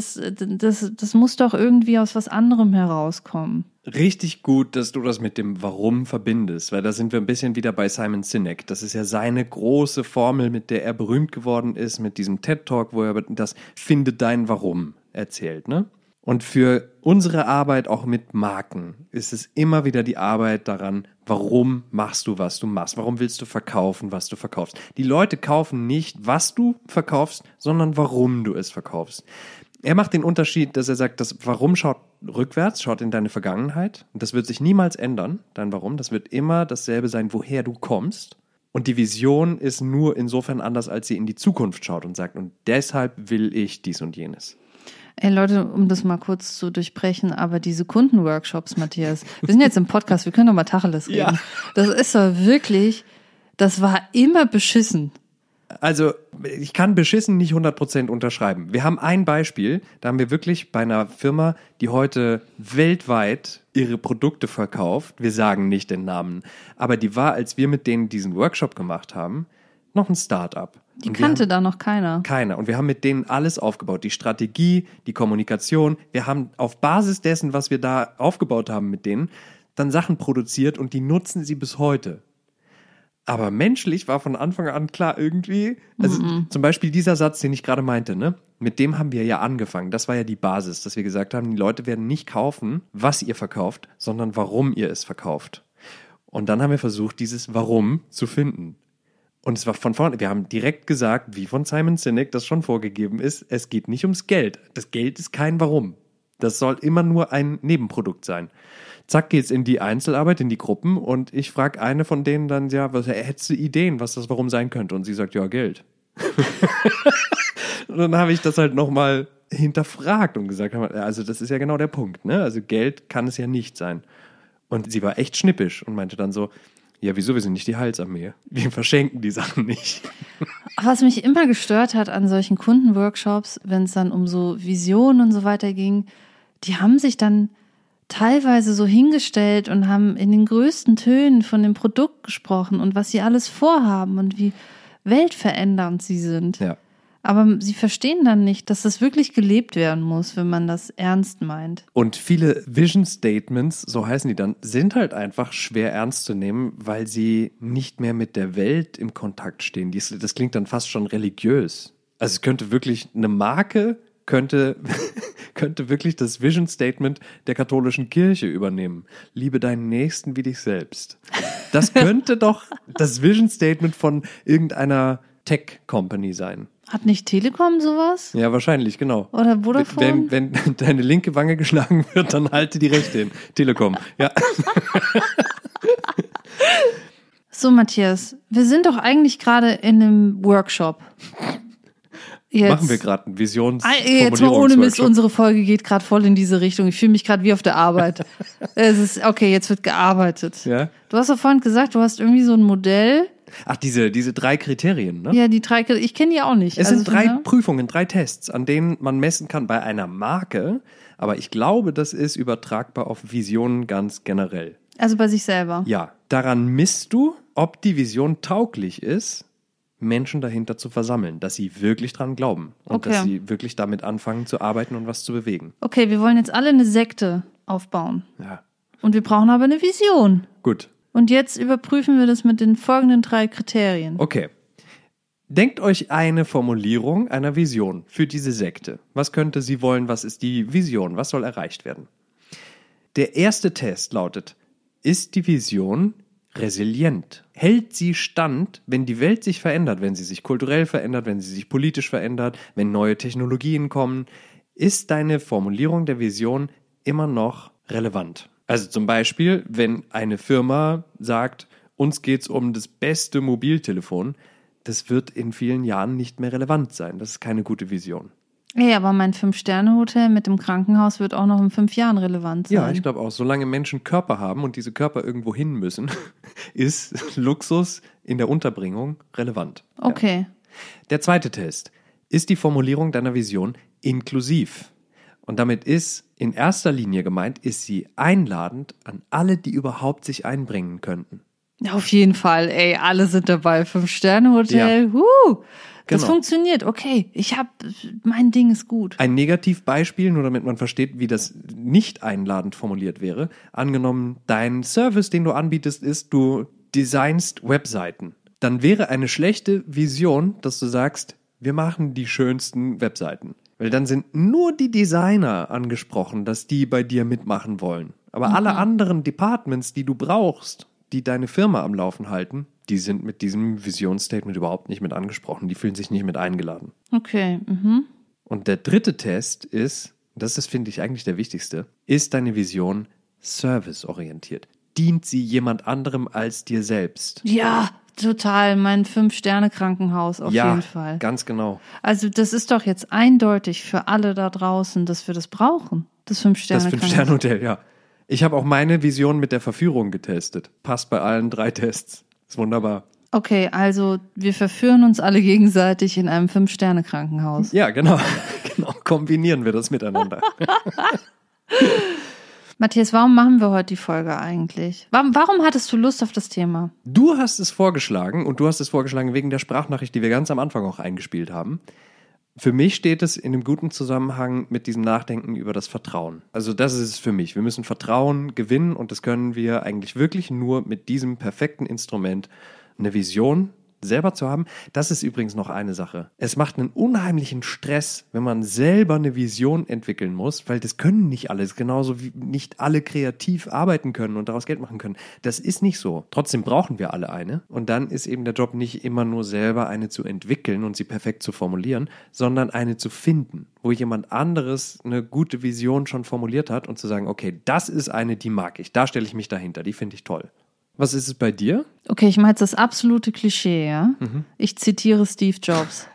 Das muss doch irgendwie aus was anderem herauskommen. Richtig gut, dass du das mit dem Warum verbindest, weil da sind wir ein bisschen wieder bei Simon Sinek. Das ist ja seine große Formel, mit der er berühmt geworden ist, mit diesem TED-Talk, wo er das Finde dein Warum erzählt, ne? Und für unsere Arbeit auch mit Marken ist es immer wieder die Arbeit daran, warum machst du, was du machst? Warum willst du verkaufen, was du verkaufst? Die Leute kaufen nicht, was du verkaufst, sondern warum du es verkaufst. Er macht den Unterschied, dass er sagt, das Warum schaut rückwärts, schaut in deine Vergangenheit. Und das wird sich niemals ändern, dein Warum. Das wird immer dasselbe sein, woher du kommst. Und die Vision ist nur insofern anders, als sie in die Zukunft schaut und sagt, und deshalb will ich dies und jenes. Ey Leute, um das mal kurz zu durchbrechen, aber diese Kundenworkshops, Matthias, wir sind jetzt im Podcast, wir können doch mal Tacheles reden. Ja. Das ist doch wirklich, das war immer beschissen. Also, ich kann beschissen nicht 100% unterschreiben. Wir haben ein Beispiel, da haben wir wirklich bei einer Firma, die heute weltweit ihre Produkte verkauft, wir sagen nicht den Namen, aber die war, als wir mit denen diesen Workshop gemacht haben, noch ein Start-up. Die kannte da noch keiner. Keiner. Und wir haben mit denen alles aufgebaut. Die Strategie, die Kommunikation. Wir haben auf Basis dessen, was wir da aufgebaut haben mit denen, dann Sachen produziert und die nutzen sie bis heute. Aber menschlich war von Anfang an klar irgendwie, also zum Beispiel dieser Satz, den ich gerade meinte, ne? Mit dem haben wir ja angefangen. Das war ja die Basis, dass wir gesagt haben, die Leute werden nicht kaufen, was ihr verkauft, sondern warum ihr es verkauft. Und dann haben wir versucht, dieses Warum zu finden. Und es war von vorne, wir haben direkt gesagt, wie von Simon Sinek das schon vorgegeben ist, es geht nicht ums Geld. Das Geld ist kein Warum. Das soll immer nur ein Nebenprodukt sein. Zack, geht's in die Einzelarbeit, in die Gruppen und ich frage eine von denen dann, ja, hättest du Ideen, was das Warum sein könnte? Und sie sagt, ja, Geld. Und dann habe ich das halt nochmal hinterfragt und gesagt, also das ist ja genau der Punkt, ne? Also Geld kann es ja nicht sein. Und sie war echt schnippisch und meinte dann so, ja, wieso, wir sind nicht die Heilsarmee. Wir verschenken die Sachen nicht. Was mich immer gestört hat an solchen Kundenworkshops, wenn es dann um so Visionen und so weiter ging, die haben sich dann teilweise so hingestellt und haben in den größten Tönen von dem Produkt gesprochen und was sie alles vorhaben und wie weltverändernd sie sind. Ja. Aber sie verstehen dann nicht, dass das wirklich gelebt werden muss, wenn man das ernst meint. Und viele Vision Statements, so heißen die dann, sind halt einfach schwer ernst zu nehmen, weil sie nicht mehr mit der Welt im Kontakt stehen. Das klingt dann fast schon religiös. Also es könnte wirklich eine Marke, könnte wirklich das Vision Statement der katholischen Kirche übernehmen. Liebe deinen Nächsten wie dich selbst. Das könnte doch das Vision Statement von irgendeiner Tech-Company sein. Hat nicht Telekom sowas? Ja, wahrscheinlich, genau. Oder Vodafone? Wenn deine linke Wange geschlagen wird, dann halte die rechte hin. Telekom, ja. So, Matthias, wir sind doch eigentlich gerade in einem Workshop. Jetzt. Machen wir gerade einen Jetzt mal ohne Mist, Visionsformulierungsworkshop. unsere Folge geht gerade voll in diese Richtung. Ich fühle mich gerade wie auf der Arbeit. Es ist, okay, jetzt wird gearbeitet. Ja? Du hast doch vorhin gesagt, du hast irgendwie so ein Modell. Ach, diese 3 Kriterien, ne? Ja, die 3, ich kenne die auch nicht. Es Also sind 3 von da- Prüfungen, 3 Tests, an denen man messen kann bei einer Marke, Aber ich glaube, das ist übertragbar auf Visionen ganz generell. Also bei sich selber? Ja, daran misst du, ob die Vision tauglich ist, Menschen dahinter zu versammeln, dass sie wirklich dran glauben und dass sie wirklich damit anfangen zu arbeiten und was zu bewegen. Okay, wir wollen jetzt alle eine Sekte aufbauen. Ja. Und wir brauchen aber eine Vision. Gut. Und jetzt überprüfen wir das mit den folgenden 3 Kriterien. Okay. Denkt euch eine Formulierung einer Vision für diese Sekte. Was könnte sie wollen? Was ist die Vision? Was soll erreicht werden? Der erste Test lautet: Ist die Vision resilient? Hält sie stand, wenn die Welt sich verändert, wenn sie sich kulturell verändert, wenn sie sich politisch verändert, wenn neue Technologien kommen? Ist deine Formulierung der Vision immer noch relevant? Also zum Beispiel, wenn eine Firma sagt, uns geht's um das beste Mobiltelefon, das wird in vielen Jahren nicht mehr relevant sein. Das ist keine gute Vision. Ey, aber mein 5-Sterne-Hotel mit dem Krankenhaus wird auch noch in 5 Jahren relevant sein. Ja, ich glaube auch. Solange Menschen Körper haben und diese Körper irgendwo hin müssen, ist Luxus in der Unterbringung relevant. Okay. Ja. Der zweite Test. Ist die Formulierung deiner Vision inklusiv? Und damit ist in erster Linie gemeint, ist sie einladend an alle, die überhaupt sich einbringen könnten. Auf jeden Fall, ey, alle sind dabei. 5-Sterne-Hotel, Das funktioniert, okay. Mein Ding ist gut. Ein Negativbeispiel, nur damit man versteht, wie das nicht einladend formuliert wäre. Angenommen, dein Service, den du anbietest, ist, du designst Webseiten. Dann wäre eine schlechte Vision, dass du sagst, wir machen die schönsten Webseiten. Weil dann sind nur die Designer angesprochen, dass die bei dir mitmachen wollen. Aber alle anderen Departments, die du brauchst, die deine Firma am Laufen halten, die sind mit diesem Visionsstatement überhaupt nicht mit angesprochen. Die fühlen sich nicht mit eingeladen. Okay. Und der dritte Test ist, das ist, finde ich, eigentlich der wichtigste, ist deine Vision serviceorientiert? Dient sie jemand anderem als dir selbst? Ja, total. Mein 5-Sterne-Krankenhaus auf jeden Fall. Ja, ganz genau. Also das ist doch jetzt eindeutig für alle da draußen, dass wir das brauchen. Das 5-Sterne-Krankenhaus. Das 5-Sterne-Hotel, ja. Ich habe auch meine Vision mit der Verführung getestet. Passt bei allen 3 Tests. Ist wunderbar. Okay, also wir verführen uns alle gegenseitig in einem 5-Sterne-Krankenhaus. Ja, genau. Genau. Kombinieren wir das miteinander. Matthias, warum machen wir heute die Folge eigentlich? Warum hattest du Lust auf das Thema? Du hast es vorgeschlagen und du hast es vorgeschlagen wegen der Sprachnachricht, die wir ganz am Anfang auch eingespielt haben. Für mich steht es in einem guten Zusammenhang mit diesem Nachdenken über das Vertrauen. Also das ist es für mich. Wir müssen Vertrauen gewinnen und das können wir eigentlich wirklich nur mit diesem perfekten Instrument, eine Vision selber zu haben. Das ist übrigens noch eine Sache. Es macht einen unheimlichen Stress, wenn man selber eine Vision entwickeln muss, weil das können nicht alle, genauso wie nicht alle kreativ arbeiten können und daraus Geld machen können. Das ist nicht so. Trotzdem brauchen wir alle eine. Und dann ist eben der Job nicht immer nur selber eine zu entwickeln und sie perfekt zu formulieren, sondern eine zu finden, wo jemand anderes eine gute Vision schon formuliert hat und zu sagen, okay, das ist eine, die mag ich, da stelle ich mich dahinter, die finde ich toll. Was ist es bei dir? Okay, ich mache jetzt das absolute Klischee, ja? Ich zitiere Steve Jobs.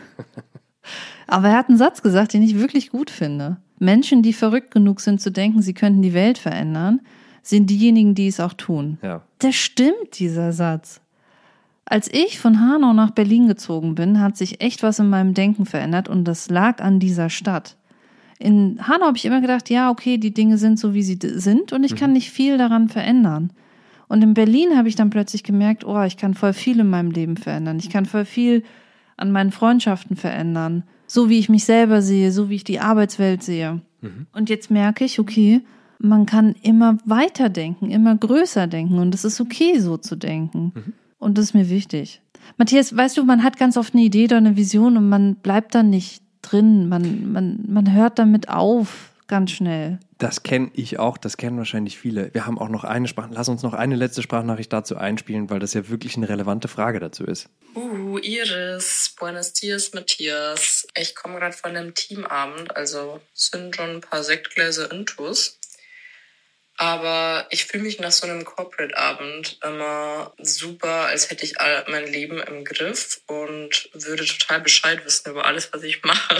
Aber er hat einen Satz gesagt, den ich wirklich gut finde. Menschen, die verrückt genug sind zu denken, sie könnten die Welt verändern, sind diejenigen, die es auch tun. Ja. Das stimmt, dieser Satz. Als ich von Hanau nach Berlin gezogen bin, hat sich echt was in meinem Denken verändert und das lag an dieser Stadt. In Hanau habe ich immer gedacht, ja, okay, die Dinge sind so, wie sie sind und ich kann nicht viel daran verändern. Und in Berlin habe ich dann plötzlich gemerkt, oh, ich kann voll viel in meinem Leben verändern. Ich kann voll viel an meinen Freundschaften verändern. So wie ich mich selber sehe, so wie ich die Arbeitswelt sehe. Und jetzt merke ich, okay, man kann immer weiter denken, immer größer denken. Und es ist okay, so zu denken. Und das ist mir wichtig. Matthias, weißt du, man hat ganz oft eine Idee oder eine Vision und man bleibt dann nicht drin. Man hört damit auf. Ganz schnell. Das kenne ich auch, das kennen wahrscheinlich viele. Wir haben auch noch lass uns noch eine letzte Sprachnachricht dazu einspielen, weil das ja wirklich eine relevante Frage dazu ist. Iris, buenos dias, Matthias. Ich komme gerade von einem Teamabend, also sind schon ein paar Sektgläser intus. Aber ich fühle mich nach so einem Corporate-Abend immer super, als hätte ich mein Leben im Griff und würde total Bescheid wissen über alles, was ich mache.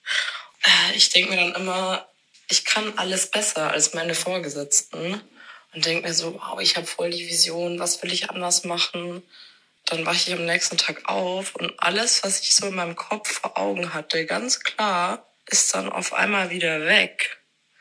Ich denke mir dann immer, ich kann alles besser als meine Vorgesetzten und denke mir so, wow, ich habe voll die Vision, was will ich anders machen? Dann wache ich am nächsten Tag auf und alles, was ich so in meinem Kopf vor Augen hatte, ganz klar, ist dann auf einmal wieder weg.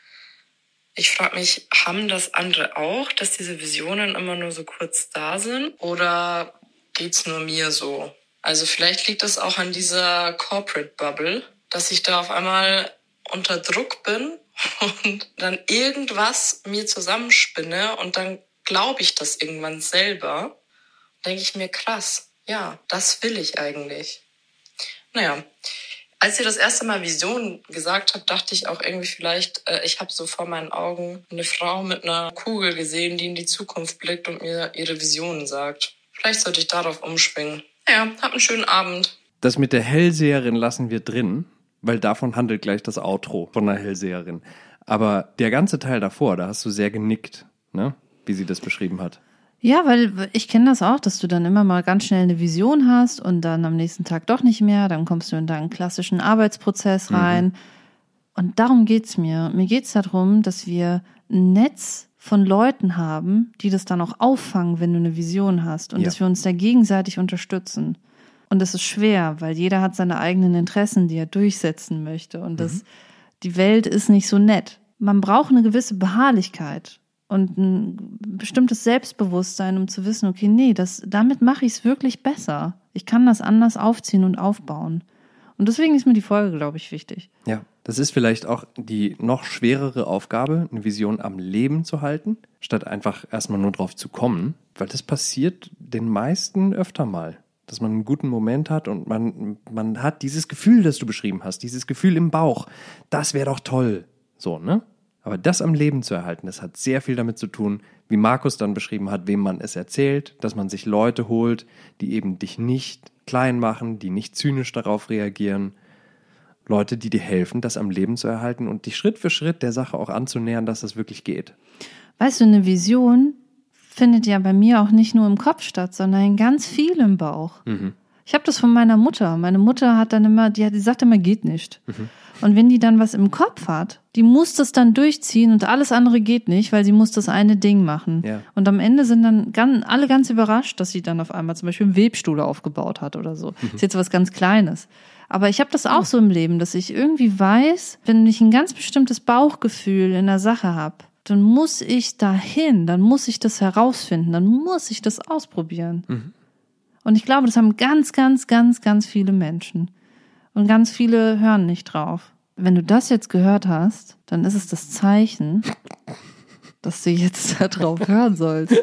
Ich frage mich, haben das andere auch, dass diese Visionen immer nur so kurz da sind? Oder geht's nur mir so? Also vielleicht liegt das auch an dieser Corporate Bubble, dass ich da auf einmal unter Druck bin und dann irgendwas mir zusammenspinne und dann glaube ich das irgendwann selber. Denke ich mir, krass, ja, das will ich eigentlich. Naja, als ihr das erste Mal Vision gesagt habt, dachte ich auch irgendwie vielleicht, ich habe so vor meinen Augen eine Frau mit einer Kugel gesehen, die in die Zukunft blickt und mir ihre Visionen sagt. Vielleicht sollte ich darauf umschwingen. Naja, habt einen schönen Abend. Das mit der Hellseherin lassen wir drin, weil davon handelt gleich das Outro von einer Hellseherin. Aber der ganze Teil davor, da hast du sehr genickt, ne? Wie sie das beschrieben hat. Ja, weil ich kenne das auch, dass du dann immer mal ganz schnell eine Vision hast und dann am nächsten Tag doch nicht mehr. Dann kommst du in deinen klassischen Arbeitsprozess rein. Und darum geht's mir. Mir geht's darum, dass wir ein Netz von Leuten haben, die das dann auch auffangen, wenn du eine Vision hast. Und dass wir uns da gegenseitig unterstützen. Und das ist schwer, weil jeder hat seine eigenen Interessen, die er durchsetzen möchte. Und die Welt ist nicht so nett. Man braucht eine gewisse Beharrlichkeit und ein bestimmtes Selbstbewusstsein, um zu wissen, okay, nee, damit mache ich es wirklich besser. Ich kann das anders aufziehen und aufbauen. Und deswegen ist mir die Folge, glaube ich, wichtig. Ja, das ist vielleicht auch die noch schwerere Aufgabe, eine Vision am Leben zu halten, statt einfach erstmal nur drauf zu kommen, weil das passiert den meisten öfter mal, dass man einen guten Moment hat und man hat dieses Gefühl, das du beschrieben hast, dieses Gefühl im Bauch, das wäre doch toll, so, ne? Aber das am Leben zu erhalten, das hat sehr viel damit zu tun, wie Markus dann beschrieben hat, wem man es erzählt, dass man sich Leute holt, die eben dich nicht klein machen, die nicht zynisch darauf reagieren. Leute, die dir helfen, das am Leben zu erhalten und dich Schritt für Schritt der Sache auch anzunähern, dass das wirklich geht. Weißt du, eine Vision findet ja bei mir auch nicht nur im Kopf statt, sondern in ganz viel im Bauch. Ich habe das von meiner Mutter. Meine Mutter hat dann immer, die sagt immer, geht nicht. Und wenn die dann was im Kopf hat, die muss das dann durchziehen und alles andere geht nicht, weil sie muss das eine Ding machen. Ja. Und am Ende sind dann alle ganz überrascht, dass sie dann auf einmal zum Beispiel einen Webstuhl aufgebaut hat oder so. Ist jetzt was ganz Kleines. Aber ich habe das auch so im Leben, dass ich irgendwie weiß, wenn ich ein ganz bestimmtes Bauchgefühl in der Sache habe, dann muss ich dahin, dann muss ich das herausfinden, dann muss ich das ausprobieren. Und ich glaube, das haben ganz, ganz, ganz, ganz viele Menschen. Und ganz viele hören nicht drauf. Wenn du das jetzt gehört hast, dann ist es das Zeichen, dass du jetzt da drauf hören sollst.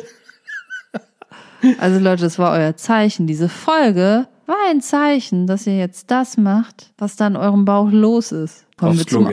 Also Leute, das war euer Zeichen. Diese Folge war ein Zeichen, dass ihr jetzt das macht, was da in eurem Bauch los ist. Kommen wir zum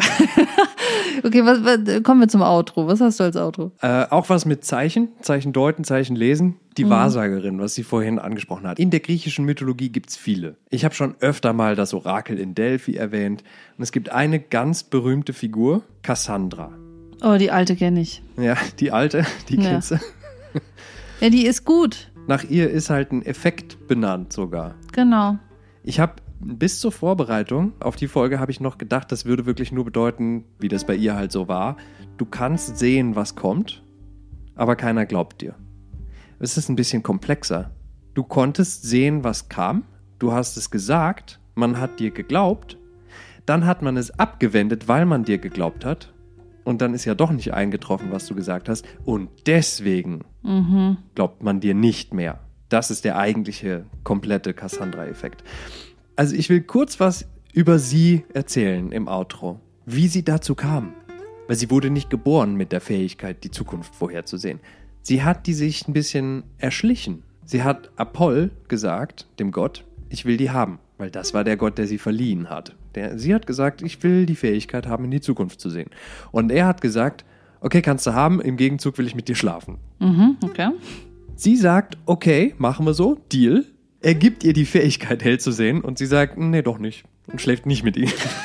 Okay, kommen wir zum Outro. Was hast du als Outro? Auch was mit Zeichen deuten, Zeichen lesen. Die Wahrsagerin, was sie vorhin angesprochen hat. In der griechischen Mythologie gibt's viele. Ich habe schon öfter mal das Orakel in Delphi erwähnt. Und es gibt eine ganz berühmte Figur, Cassandra. Oh, die alte kenne ich. Ja, die alte, die kennst du. Ja, die ist gut. Nach ihr ist halt ein Effekt benannt sogar. Genau. Ich habe bis zur Vorbereitung auf die Folge habe ich noch gedacht, das würde wirklich nur bedeuten, wie das bei ihr halt so war, du kannst sehen, was kommt, aber keiner glaubt dir. Es ist ein bisschen komplexer. Du konntest sehen, was kam, du hast es gesagt, man hat dir geglaubt, dann hat man es abgewendet, weil man dir geglaubt hat und dann ist ja doch nicht eingetroffen, was du gesagt hast und deswegen glaubt man dir nicht mehr. Das ist der eigentliche, komplette Cassandra-Effekt. Also ich will kurz was über sie erzählen im Outro, wie sie dazu kam. Weil sie wurde nicht geboren mit der Fähigkeit, die Zukunft vorherzusehen. Sie hat die sich ein bisschen erschlichen. Sie hat Apoll gesagt, dem Gott, ich will die haben, weil das war der Gott, der sie verliehen hat. Sie hat gesagt, ich will die Fähigkeit haben, in die Zukunft zu sehen. Und er hat gesagt, okay, kannst du haben, im Gegenzug will ich mit dir schlafen. Okay. Sie sagt, okay, machen wir so, Deal. Er gibt ihr die Fähigkeit, hell zu sehen und sie sagt, nee, doch nicht. Und schläft nicht mit ihm.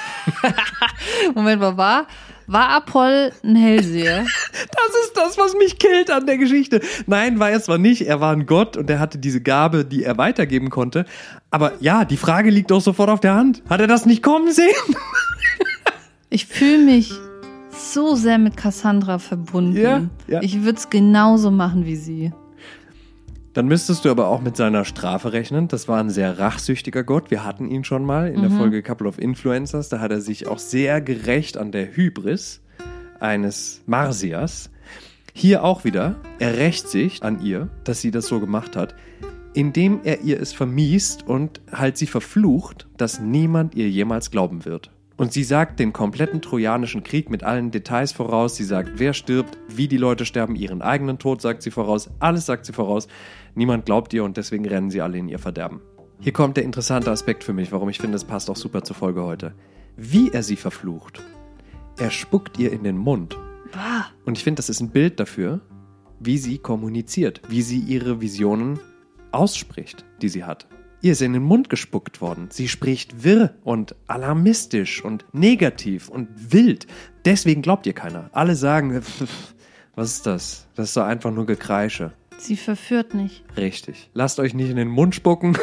Moment mal, war Apoll ein Hellseher? Das ist das, was mich killt an der Geschichte. Nein, war er zwar nicht. Er war ein Gott und er hatte diese Gabe, die er weitergeben konnte. Aber ja, die Frage liegt doch sofort auf der Hand. Hat er das nicht kommen sehen? Ich fühle mich so sehr mit Cassandra verbunden. Ja. Ich würde es genauso machen wie sie. Dann müsstest du aber auch mit seiner Strafe rechnen. Das war ein sehr rachsüchtiger Gott. Wir hatten ihn schon mal in der Folge Couple of Influencers. Da hat er sich auch sehr gerecht an der Hybris eines Marsias. Hier auch wieder, er rächt sich an ihr, dass sie das so gemacht hat, indem er ihr es vermiest und halt sie verflucht, dass niemand ihr jemals glauben wird. Und sie sagt den kompletten Trojanischen Krieg mit allen Details voraus. Sie sagt, wer stirbt, wie die Leute sterben, ihren eigenen Tod sagt sie voraus. Alles sagt sie voraus. Niemand glaubt ihr und deswegen rennen sie alle in ihr Verderben. Hier kommt der interessante Aspekt für mich, warum ich finde, es passt auch super zur Folge heute. Wie er sie verflucht. Er spuckt ihr in den Mund. Und ich finde, das ist ein Bild dafür, wie sie kommuniziert, wie sie ihre Visionen ausspricht, die sie hat. Ihr ist in den Mund gespuckt worden. Sie spricht wirr und alarmistisch und negativ und wild. Deswegen glaubt ihr keiner. Alle sagen, was ist das? Das ist doch einfach nur Gekreische. Sie verführt nicht. Richtig. Lasst euch nicht in den Mund spucken.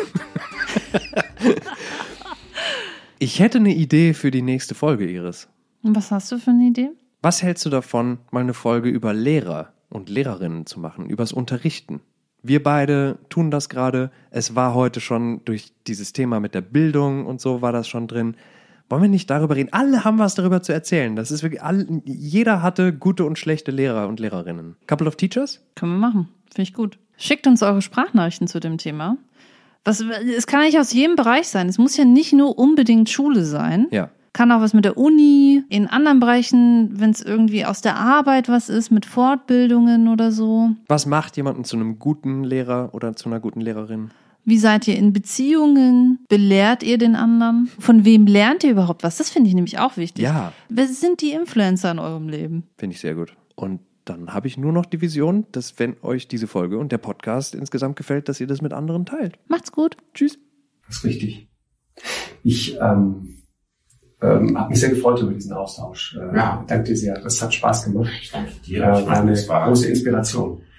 Ich hätte eine Idee für die nächste Folge, Iris. Und was hast du für eine Idee? Was hältst du davon, mal eine Folge über Lehrer und Lehrerinnen zu machen, übers Unterrichten? Wir beide tun das gerade. Es war heute schon durch dieses Thema mit der Bildung und so war das schon drin. Wollen wir nicht darüber reden? Alle haben was darüber zu erzählen. Das ist wirklich jeder hatte gute und schlechte Lehrer und Lehrerinnen. Couple of Teachers? Können wir machen. Finde ich gut. Schickt uns eure Sprachnachrichten zu dem Thema. Es kann eigentlich aus jedem Bereich sein. Es muss ja nicht nur unbedingt Schule sein. Ja. Kann auch was mit der Uni, in anderen Bereichen, wenn es irgendwie aus der Arbeit was ist, mit Fortbildungen oder so. Was macht jemanden zu einem guten Lehrer oder zu einer guten Lehrerin? Wie seid ihr in Beziehungen? Belehrt ihr den anderen? Von wem lernt ihr überhaupt was? Das finde ich nämlich auch wichtig. Ja. Wer sind die Influencer in eurem Leben? Finde ich sehr gut. Und dann habe ich nur noch die Vision, dass wenn euch diese Folge und der Podcast insgesamt gefällt, dass ihr das mit anderen teilt. Macht's gut. Tschüss. Das ist richtig. Ich habe mich sehr gefreut über diesen Austausch. Danke dir sehr. Das hat Spaß gemacht. Danke dir. War eine große Inspiration.